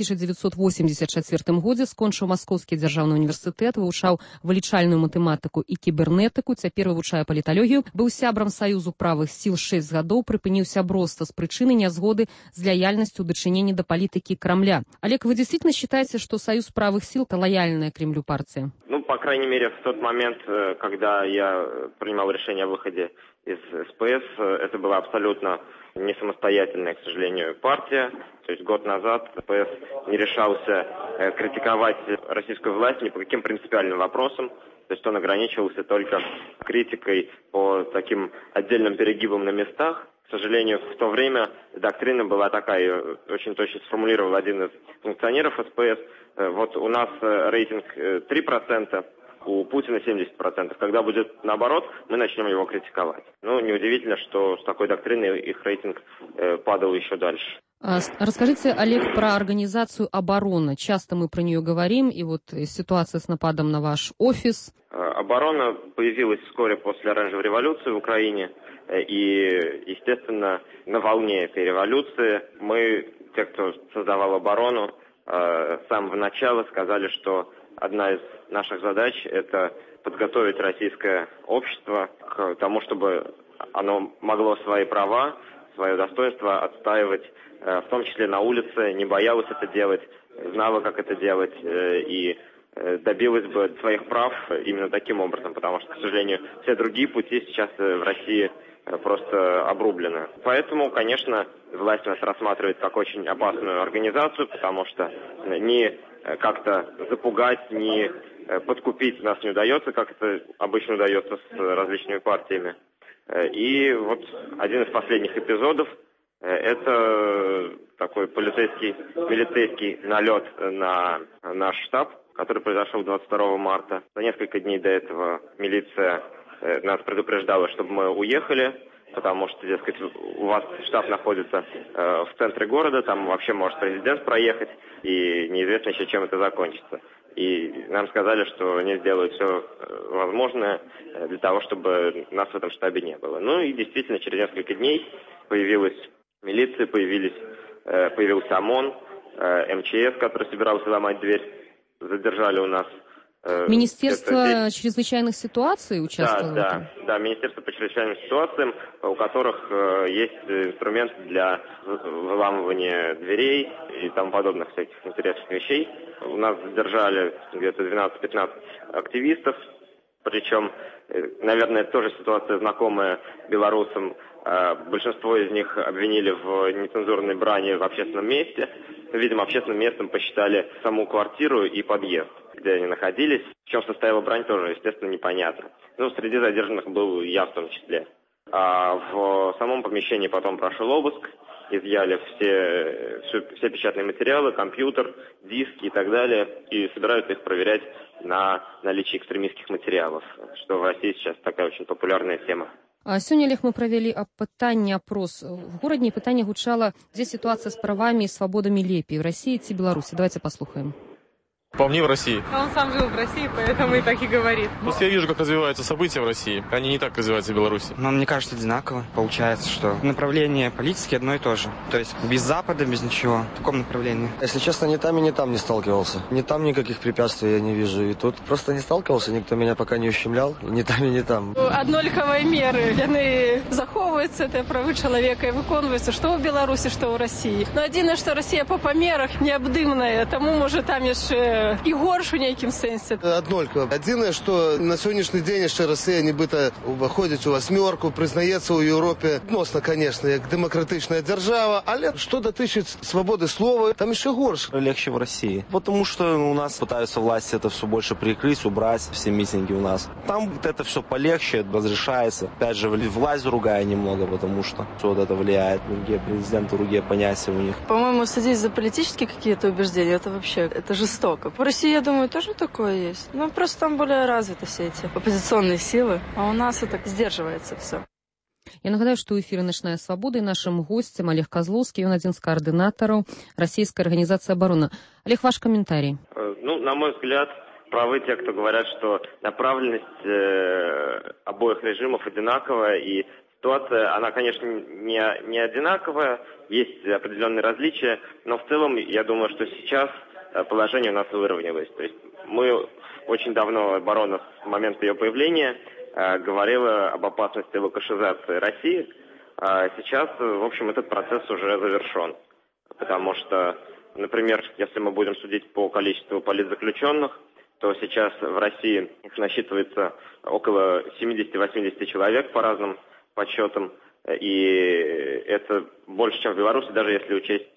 1984 годзе, скончыў Маскоўскі дзяржаўны універсітэт, вывучаў вылічальную матэматыку і кібернетыку, цяпер вывучае паліталогію, быў сябрам Саюзу правых сіл 6 гадоў, прыпыніў сяброўства з прычыны нязгоды з лаяльнасцю ў дачыненні да палітыкі Кремля. Олег, вы действительно считаете, что Союз правых сил – это лояльная Кремлю партия? Ну, по крайней мере, в тот момент, когда я принимал решение о выходе из СПС, это была абсолютно не самостоятельная, к сожалению, партия. То есть год назад СПС не решался критиковать российскую власть ни по каким принципиальным вопросам. То есть он ограничивался только критикой по таким отдельным перегибам на местах. К сожалению, в то время доктрина была такая, очень точно сформулировал один из функционеров СПС. Вот у нас рейтинг 3%, у Путина 70%. Когда будет наоборот, мы начнем его критиковать. Ну, неудивительно, что с такой доктриной их рейтинг падал еще дальше. Расскажите, Олег, про организацию «Оборона». Часто мы про нее говорим, и вот ситуация с нападом на ваш офис. «Оборона» появилась вскоре после оранжевой революции в Украине. И, естественно, на волне этой революции мы, те, кто создавал «Оборону», с самого начала сказали, что одна из наших задач – это подготовить российское общество к тому, чтобы оно могло свои права, свое достоинство отстаивать, в том числе на улице, не боялось это делать, знало, как это делать, и добилась бы своих прав именно таким образом, потому что, к сожалению, все другие пути сейчас в России просто обрублены. Поэтому, конечно, власть нас рассматривает как очень опасную организацию, потому что ни как-то запугать, ни подкупить нас не удается, как это обычно удается с различными партиями. И вот один из последних эпизодов – это такой милицейский налет на наш штаб, который произошел 22 марта. За несколько дней до этого милиция нас предупреждала, чтобы мы уехали, потому что, дескать, у вас штаб находится в центре города, там вообще может президент проехать, и неизвестно еще, чем это закончится. И нам сказали, что они сделают все возможное для того, чтобы нас в этом штабе не было. Ну и действительно, через несколько дней появилась милиция, появился ОМОН, МЧС, который собирался ломать дверь, задержали у нас. Министерство чрезвычайных ситуаций участвовало? Да, Министерство по чрезвычайным ситуациям, у которых есть инструмент для выламывания дверей и тому подобных всяких интересных вещей. У нас задержали где-то 12-15 активистов, причем, наверное, это тоже ситуация знакомая белорусам. Большинство из них обвинили в нецензурной брани в общественном месте. Видимо, общественным местом посчитали саму квартиру и подъезд, где они находились. В чем состояла брань, тоже, естественно, непонятно. Ну, среди задержанных был я в том числе. А в самом помещении потом прошел обыск, изъяли все печатные материалы, компьютер, диски и так далее, и собираются их проверять на наличие экстремистских материалов, что в России сейчас такая очень популярная тема. Сёння, Олег, мы правялі пытанне опрос. В городе пытанне гучала, где ситуация с правами и свободами лепей, в России и Беларуси. Давайте послушаем. По мне, в России. Он сам жил в России, поэтому и так и говорит. Просто я вижу, как развиваются события в России. Они не так развиваются в Беларуси. Но мне кажется, одинаково. Получается, что направление политики одно и то же. То есть без Запада, без ничего. В таком направлении. Если честно, ни там и ни там не сталкивался. Ни там никаких препятствий я не вижу. И тут просто не сталкивался, никто меня пока не ущемлял. Ни там и ни там. Однолікові міри. Вони заховуються, це прави чоловіка і виконуються, що в Білорусі, що в Росії. Но єдине, що Росія по помірах необдимна, тому може там ще можа і горш у нейкім сэнсе. Аднолькава. Адзінае, што на сённяшні дзень яшчэ Расія нібыта уваходзіць у васьмёрку, прызнаецца ў Еўропе адносна, конечно, як дэмакратычная дзяржава, але што датычыць свабоды слова, там еще горше. Легче в России, потому что у нас пытаются власти это все больше прикрыть, убрать все митинги у нас. Там вот это все полегче, разрешается. Опять же, власть другая немного, потому что все вот это влияет. Другие президенты, другие понятия у них. По-моему, садись за политические какие-то убеждения, это вообще, это жестоко. В России, я думаю, тоже такое есть. Но просто там более развиты все эти оппозиционные силы, а у нас это сдерживается все. Я нагадаю, што ў эфіры «Начная свабода» і нашым госцем Олег Козловский, ён адзін з каардынатараў Российской организации обороны. Олег, ваш комментарий. На мой взгляд, правы те, кто говорят, что направленность обоих режимов одинаковая, и ситуация, она, конечно, не одинаковая, есть определенные различия, но в целом, я думаю, что сейчас положение у нас выровнялось. То есть мы очень давно, оборона с момента ее появления, говорила об опасности лукашизации России. А сейчас, в общем, этот процесс уже завершен. Потому что, например, если мы будем судить по количеству политзаключенных, то сейчас в России их насчитывается около 70-80 человек по разным подсчетам. И это больше, чем в Беларуси, даже если учесть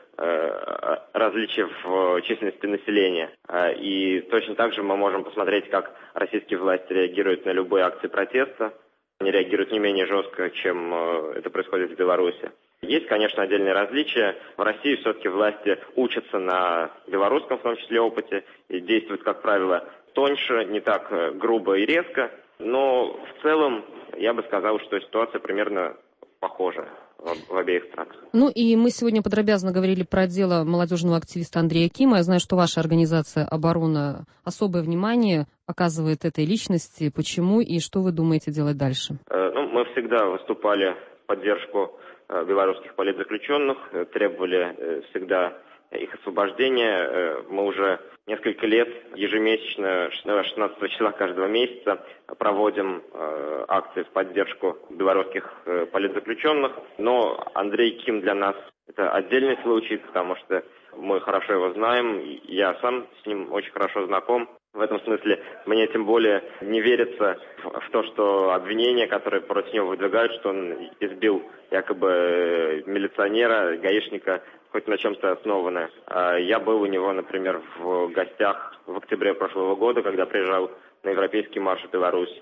различия в численности населения. И точно так же мы можем посмотреть, как российские власти реагируют на любые акции протеста. Они реагируют не менее жестко, чем это происходит в Беларуси. Есть, конечно, отдельные различия. В России все-таки власти учатся на белорусском, в том числе, опыте, и действуют, как правило, тоньше, не так грубо и резко. Но в целом я бы сказал, что ситуация примерно похожа в обеих странах. И мы сегодня подробязно говорили про дело молодежного активиста Андрея Кима. Я знаю, что ваша организация «Оборона» особое внимание оказывает этой личности. Почему и что вы думаете делать дальше? Мы всегда выступали в поддержку белорусских политзаключенных, требовали всегда их освобождения. Мы уже несколько лет ежемесячно, 16 числа каждого месяца, проводим акции в поддержку белорусских политзаключенных. Но Андрей Ким для нас это отдельный случай, потому что мы хорошо его знаем. Я сам с ним очень хорошо знаком. В этом смысле мне тем более не верится в то, что обвинения, которые против него выдвигают, что он избил якобы милиционера, гаишника, хоть на чем-то основано. Я был у него, например, в гостях в октябре прошлого года, когда приезжал на Европейский марш в Беларусь.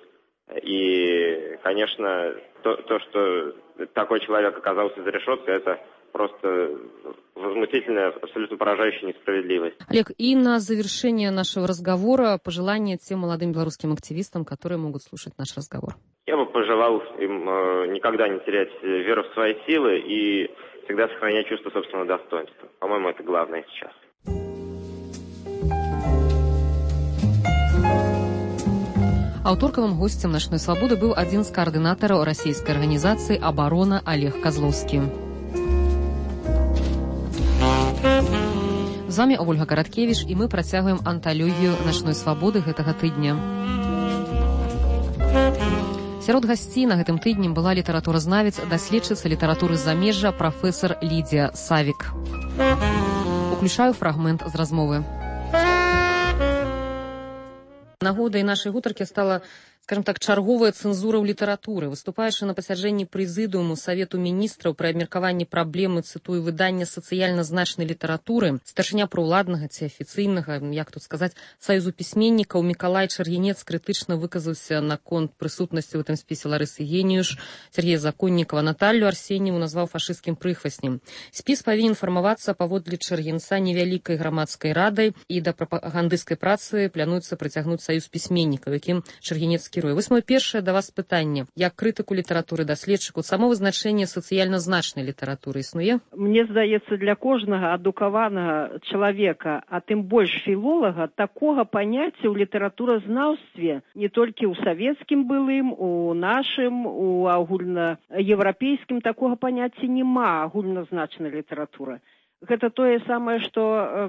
И, конечно, то, что такой человек оказался за решеткой, это просто возмутительная, абсолютно поражающая несправедливость. Олег, и на завершение нашего разговора пожелания тем молодым белорусским активистам, которые могут слушать наш разговор. Я бы пожелал им никогда не терять веру в свои силы и всегда сохранять чувство собственного достоинства. По-моему, это главное сейчас. Аўторкавым госцем «Начной свабоды» быў адзін з каардынатараў расійскай арганізацыі «Оборона» Олег Козловский. З вами Ольга Караткевіч, і мы працягваем анталогію «Начной свабоды» гэтага тыдня. Сярод гасцей на гэтым тыдні была літаратуразнавец, даследчыца літаратуры замежжа прафесар Лідія Савік. Уключаю фрагмент з размовы. Нагодай нашай гутаркі стала, скажем так, чарговая цэнзура ў літаратуры. Выступаючы на пасяджэнні прэзідыуму Савету міністраў пры абмеркаванні праблемы, цытую, выдання сацыяльна значнай літаратуры, старшыня праўладнага ці афіцыйнага, як тут сказаць, саюзу пісьменнікаў Мікалай Чаргінец крытычна выказаўся наконт прысутнасці ў гэтым спісе Ларысы Геніюш, Сергея Законнікава, Наталлю Арсеньеву назваў фашысцкім прыхваснем. Спіс павінен фармавацца паводле Чаргінца невялікай грамадскай радай, і да прапагандысцкай працы плануецца прыцягнуць саюз пісьменнікаў, якім Чаргінец кіруе. Вось моё першае да вас пытанне. Як крытыку літаратуры, даследчыку, само вызначэнне сацыяльна значнай літаратуры існуе? Мне здаецца, для кожнага адукаванага чалавека, а тым больш філолага, такога паняцця ў літаратуразнаўстве не толькі ў савецкім былым, у нашым, у агульнаеўрапейскім такога паняцця няма агульназначнай літаратуры. Гэта тое самае, што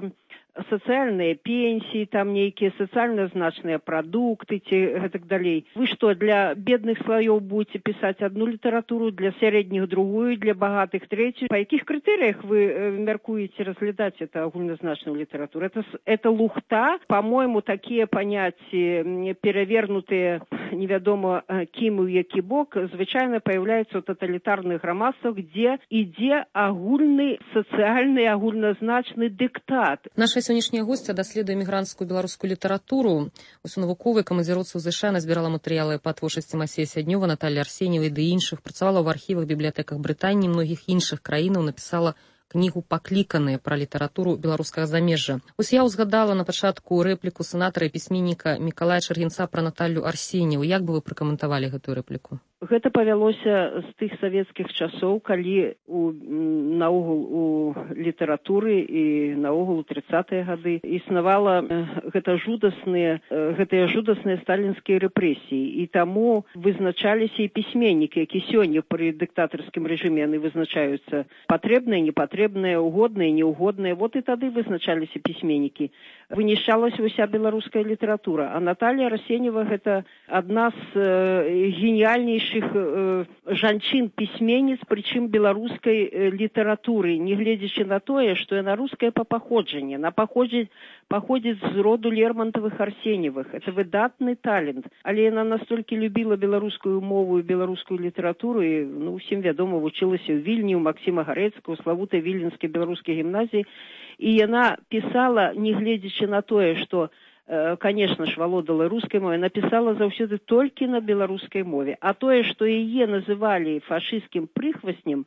сацыяльныя пенсіі, там нейкія сацыяльна значныя прадукты ці гэтак далей. Вы што, для бедных слоёў будете пісаць одну літаратуру, для сярэдніх другую, для багатых третью? Па якіх крытэрыях вы мяркуеце разглядаць это агульназначную літаратуру? Это лухта, по-моему, такія паняцці перавернутыя невядома кім у які бок звычайна появляюцца ў таталітарных грамадствах, дзе ідзе агульны сацыяльны агульназначны дыктат. Наша сённяшняя госця даследуе мігранцкую беларускую літаратуру. Ось у навуковай камандзіроўцы ў ЗША назбірала матэрыялы па творчасці Масея Сяднёва, Наталі Арсеньевай ды іншых, працавала ў архівах, бібліятэках Брытаніі, многіх іншых краінаў, напісала кнігу «Пакліканыя» пра літаратуру беларускага замежжа. Ось я ўзгадала на пачатку рэпліку сенатара і пісьменніка Мікалая Чаргінца пра Наталю Арсеньеву. Як бы вы пракаментавалі гэтую рэпліку? Гэта павялося з тых савецкіх часоў, калі наогул у літаратуры і наогул у 30-е гады існавала гэтыя жудасныя сталінскія рэпрэсіі. І таму вызначаліся і пісьменнікі, які сёння пры дыктатарскім рэжыме яны вызначаюцца патрэбныя, непатрэбныя, угодныя, неугодныя. Вот і тады вызначаліся пісьменнікі. Вынішчалася ўся беларуская літаратура. А Наталья Арсеньева гэта адна з геніяльнейшых жанчын пісьменніц, прычым беларускай літаратуры, не гледзячы на тое, што яна руская па паходжанні. Яна паходзіць з роду Лермонтавых Арсеньевых. Это выдатны талент. Але яна настолькі любіла беларускую мову і беларускую літаратуру, і усім вядома, вучылася ў Вільні, у Максіма Гарэцкага, у славутай віленскай беларускай гімназіі. І яна пісала, не гледзячы на тое, што конечно ж, валодала рускай мовай, напісала заўсёды толькі на беларускай мове. А тое, што яе называлі фашысцкім прыхваснем,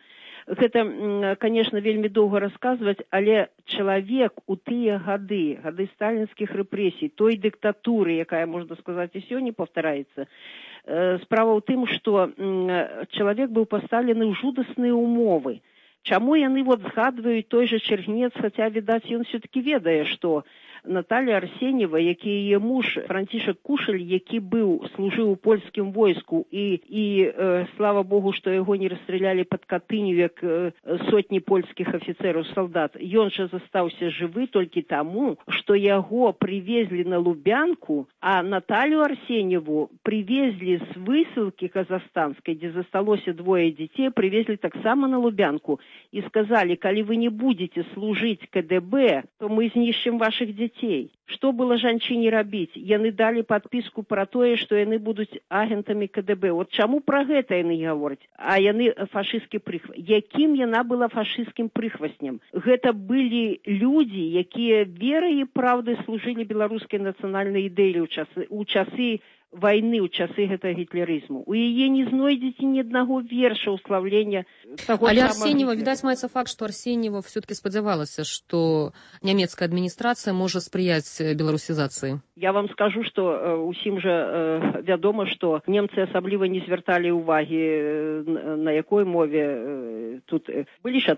гэта, конечно, вельмі доўга расказваць, але чалавек у тыя гады сталінскіх рэпрэсій, той дыктатуры, якая, можна сказаць, і сёння паўтараецца, справа ў тым, што чалавек быў пастаўлены ў жудасныя ўмовы. Чаму яны згадваюць той жа Чаргінец, хаця, відаць, ён все-таки ведае, што Наталья Арсеньева, які яе муж Францішак Кушаль, які служыў у польскім войску і слава Богу, што яго не расстралялі пад Катыню, як сотні польскіх афіцэраў, салдат. Ён жа застаўся жывы толькі таму, што яго прывезлі на Лубянку, а Наталью Арсеньеву прывезлі з высылкі казахстанскай, дзе засталося двое дзяцей, прывезлі таксама на Лубянку і сказалі, калі вы не будете служыць КДБ, то мы знішчым ваших дзяцей. Што было жанчыне рабіць? Яны далі падпіску пра тое, што яны будуць агентамі КДБ. Вот чаму пра гэта яны гавораць? А яны фашысцкі прыхвасць. Якім яна была фашысцкім прыхваснем? Гэта былі людзі, якія верай і праўдай служылі беларускай нацыянальнай ідэі ў часы войны, ў часы гэтага гітлерызму. У яе не знойдзеце ні аднаго верша ўславлення таго. Але Арсеньева, відаць, маецца факт, што Арсеньева все-таки спадзявалася, што нямецкая адміністрацыя можа спрыяць беларусізацыі. Я вам скажу, што усім жа вядома, што немцы асабліва не звярталі ўвагі, на якой мове тут былі ж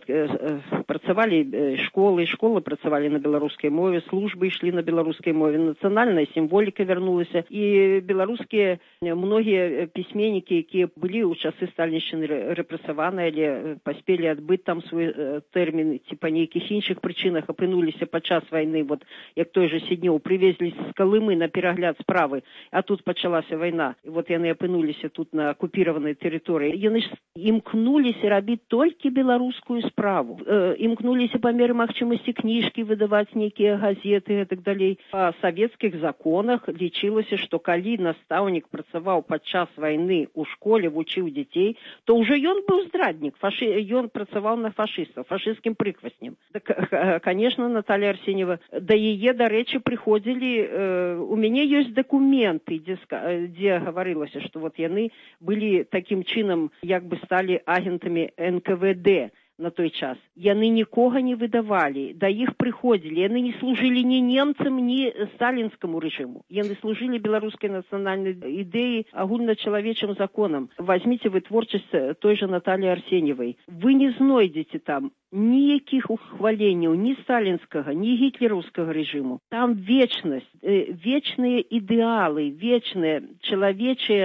працавалі школы працавалі на беларускай мове, службы ішлі на беларускай мове, нацыянальная сімволіка вярнулася, і беларускія многія пісьменнікі, якія былі ў часы сталіншчыны рэпрэсаваныя, але паспелі адбыць там свой тэрмін, ці па нейкіх іншых прычынах апынуліся падчас вайны, як той жа Сіднёў, прывезлі з Калымы на перагляд справы, а тут пачалася вайна. І яны апынуліся тут на акупіраванай тэрыторыі. Яны ж імкнуліся рабіць толькі беларускую справу. Імкнуліся па меры магчымасці кніжкі выдаваць, нейкія газеты і так далей. Па савецкіх законах лічылася, што калі настаўнік працаваў падчас вайны ў школе, вучыў дзяцей, то ўжо ён быў здраднік. Ён працаваў на фашыстаў, фашысцкім прыхваснем. Конечно, Наталья Арсеньева, да яе, дарэчы, прыходзілі, у мяне ёсць дакументы, дзе гаварылася, што яны былі такім чынам, як бы сталі агентамі НКВД на той час. Яны нікога не выдавалі, да іх прыходзілі, яны не служылі ні немцам, ні сталінскаму рэжыму. Яны служылі беларускай нацыянальнай ідэі, агульначалавечым законам. Возьмите вы творчасць той жа Натальи Арсеньевай. Вы не знойдзеце там ніякіх ухваленняў ні сталінскага, ні гітлераўскага рэжыму. Там вечнасць, вечныя ідэалы, вечныя чалавечыя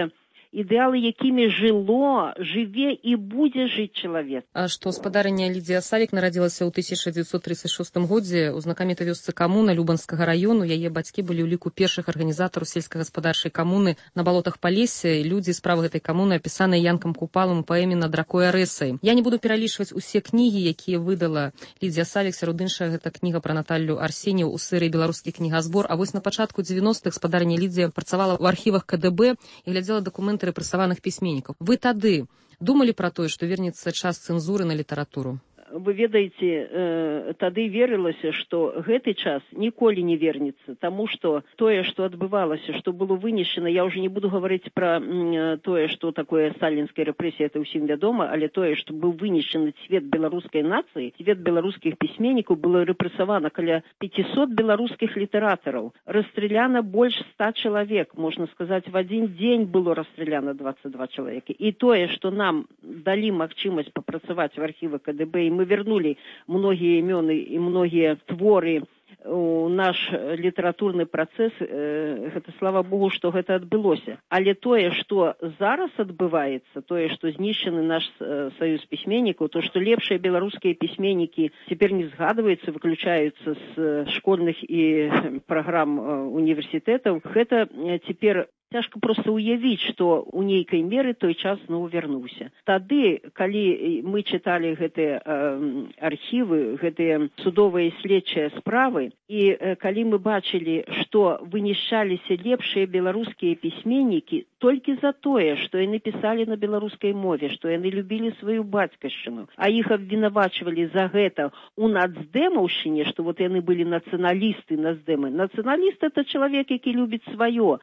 ідэалы, якімі жыве і будзе жыць чалавек. А што спадарыня Лідзія Савік нарадзілася ў 1936 годзе ў знакамітай вёсцы Камуна Любанскага раёну. Яе бацькі былі ў ліку першых арганізатараў сельскагаспадарчай камуны на балотах Палесся. Людзі справы гэтай камуны апісаныя Янкам Купалам у паэме «Над ракой Арэсай». Я не буду пералічваць усе кнігі, якія выдала Лідзія Савік. Сярод іншага, гэта кніга пра Наталлю Арсенію ў серыі «Беларускі кнігазбор». А вось на пачатку 90-х спадарыня Лідзія працавала ў архівах КДБ і глядзела дакументы рэпрэсаваных пісьменнікаў. Вы тады думалі пра тое, што вернецца час цэнзуры на літаратуру? Вы ведаеце, тады верылася, што гэты час ніколі не вернецца, таму што тое, што адбывалася, што было вынесена, я ўжо не буду гаварыць пра тое, што такое сталінская рэпрэсія, это ўсім вядома, але тое, што быў вынесены цвет беларускай нацыі, цвет беларускіх пісьменнікаў, было рэпрэсавана каля 500 беларускіх літаратараў. Расстреляна больш 100 чалавек, можна сказаць, в адзін дзень было расстреляна 22 чалавекі. І тое, што нам далі магчымасць папрацаваць в архівы КДБ, і мы вернули многие імёны і многія творы у наш літаратурны працэс, гэта слава Богу, што гэта адбылося. Але тое, што зараз адбываецца, тое, што знішчаны наш саюз пісьменнікаў, то, што лепшыя беларускія пісьменнікі цяпер не згадваюцца, выключаюцца з школьных і праграм універсітэтаў, гэта цяпер цяжка проста ўявіць, што ў нейкай меры той час зноў вярнуўся. Тады, калі мы чыталі гэтыя архівы, гэтыя судовыя следчыя справы, і калі мы бачылі, што вынішчаліся лепшыя беларускія пісьменнікі толькі за тое, што яны пісалі на беларускай мове, што яны любілі сваю бацькаўшчыну, а іх абвінавачвалі за гэта ў нацдэмаўшчыне, што вот яны былі нацыяналісты, нацдэмы. Нацыяналіст – это чалавек, які любіць сваё.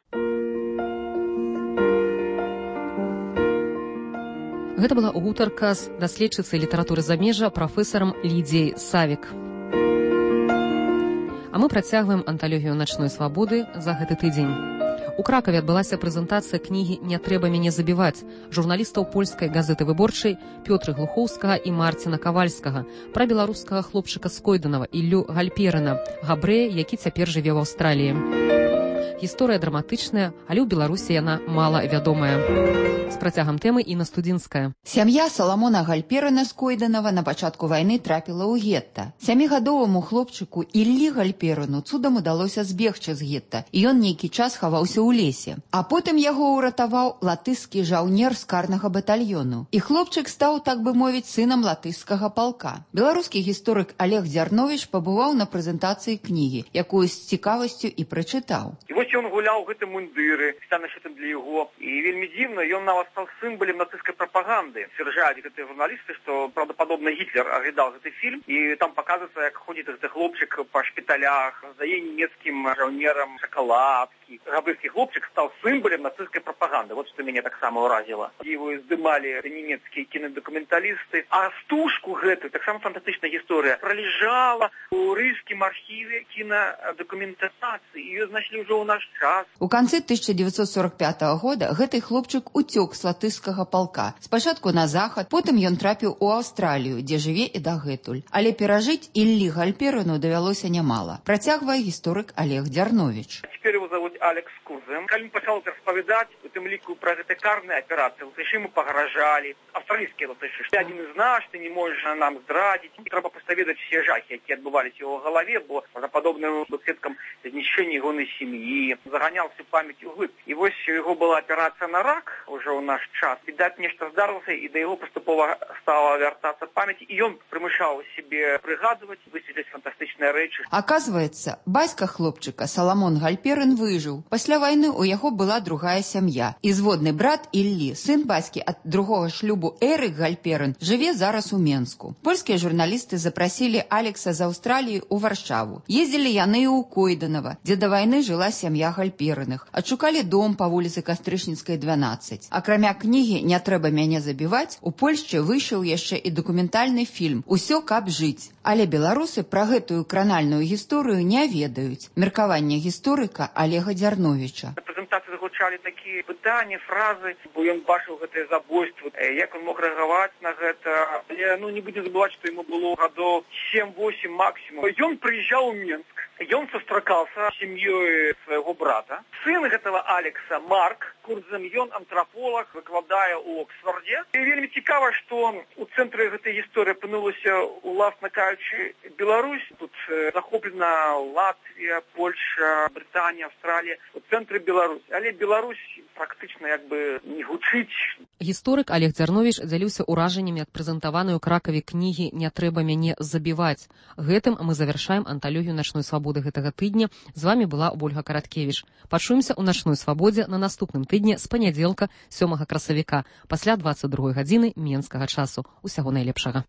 Гэта была гутарка з даследчыцай літаратуры замежжа прафесарам Лідзіяй Савік. А мы працягваем анталогію начной свабоды за гэты тыдзень. У Кракаве адбылася прэзентацыя кнігі «Не трэба мяне забіваць» журналістаў польскай газеты «Выборчай» Пётра Глухоўскага і Марціна Кавальскага пра беларускага хлопчыка з Койданава Іллю Гальперына, габрэя, які цяпер жыве ў Аўстраліі. Гісторыя драматычная, але ў Беларусі яна мала вядомая. З працягам тэмы Інна Студзінская. Сям'я Саламона Гальперына з Койданава на пачатку вайны трапіла ў гетта. 7гадоваму хлопчыку Іллі Гальперыну цудам удалося збегчы з гетта, і ён нейкі час хаваўся ў лесе. А потым яго ўратаваў латышскі жаўнер з карнага батальёну. І хлопчык стаў, так бы мовіць, сынам латышскага палка. Беларускі гісторык Олег Дзярновіч пабываў на прэзентацыі кнігі, якую з цікавасцю і прачытаў. Ён гуляў у гэтым мундыры, стане для яго. І вельмі дзіўна, ён нават стаў сімвалам нацысцкай прапаганды. Сцвярджаюць гэтыя журналісты, што правдападобна Гітлер аглядаў гэты фільм, і там паказваецца, як ходзіць гэты хлопчык па шпіталях, здае нямецкім жаўнерам шакаладкі. Габрэйскі хлопчык стаў сімвалам нацысцкай прапаганды. Вот што мяне таксама ўразіла. Его здымалі нямецкія кінадакументалісты. А стужку гэтую, таксама фантастычная гісторыя, пролежала у рыжскім архіве кінадакументацыі. Ее знайшлі ўжо ў наш час. У канцы 1945 года гэты хлопчык уцёк з латышскага палка. Спачатку на захад, потым ён трапіў у Аўстралію, дзе жыве і дагэтуль. Але перажыць Іллі Гальперыну давялося нямала. Працягвае гісторык Олег Дзярновіч. Теперь его зовут Алекс Кузем. Калі він пачаў распавядаць, у тым ліку пра гэтай карнай аперацыі, латышы ему пагражалі. Аўстралійскія латышы. Ты адзін з нас, ты не можаш нам здрадзіць. Трэба проста ведаць все жахі, якія адбываліся ў яго галаве, бо правдападобным сведкам знішчэння ягонай сям'і, заганял всю память углыб. И вот у его была операция на рак уже у наш час. Видать, нечто здарылся, и до его поступово стала вертаться память, и он примушал себе пригадывать, высветлить фантастичные речи. Оказывается, бацька хлопчыка Саламон Гальперын выжыў. Пасля вайны у яго была другая сям'я. І зводны брат Іллі, сын бацькі ад другога шлюбу Эрык Гальперын, жыве зараз у Менску. Польскія журналісты запрасілі Алекса з Аўстраліі ў Варшаву. Ездзілі яны і ў Койданава, дзе да вайны жыла сям'я Гальперыных. Адшукалі дом па вуліцы Кастрычніцкай, 12. Акрамя кнігі «Не трэба мяне забіваць», у Польшчы выйшаў яшчэ і дакументальны фільм «Усё, каб жыць». Але беларусы пра гэтую кранальную гісторыю не ведаюць. Меркаванне гісторыка Олега Дзярновіча. На прэзентацыі загучалі такія пытанні, фразы, бо ён бачыў гэтае забойства, як он мог рэагаваць на гэта. Але не будзем забываць, што яму было гадоў 7-8 максімум. Ён прыязджаў у Менск. Ён сустракаўся з сям'ёй свайго брата. Сын гэтага Алекса, Марк Курдзем, ён антраполаг, выкладае ў Оксфордзе. І вельмі цікава, што у цэнтры гэтай гісторыі апынулася, уласна кажучы, Беларусь. Тут захоплена Латвія, Польша, Брытанія, Аўстралія. У цэнтры Беларусь. Але Беларусь практычна як бы не гучыць. Гісторык Олег Дзярновіч дзяліўся ўражаннямі ад прэзентаванай у Кракаве кнігі «Не трэба мяне забіваць». Гэтым мы завяршаем анталогію «Начной свабоды» гэтага тыдня. З вами была Ольга Караткевіч. Пачуемся ў «Начной свабодзе» на наступным тыдні з панядзелка 7 красавіка пасля 22 гадзіны менскага часу. Усяго найлепшага.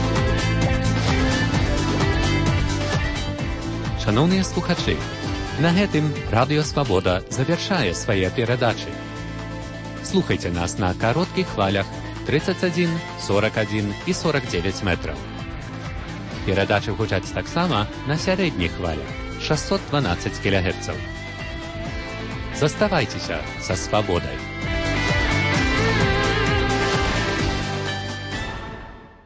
Шановныя слухачы, на гэтым Радыё Свабода завяршае свае перадачы. Слухайце нас на кароткіх хвалях 31, 41 і 49 метраў. Перадачы гучаць таксама на сярэдніх хвалях 612 кГц. Заставайцеся са свабодай.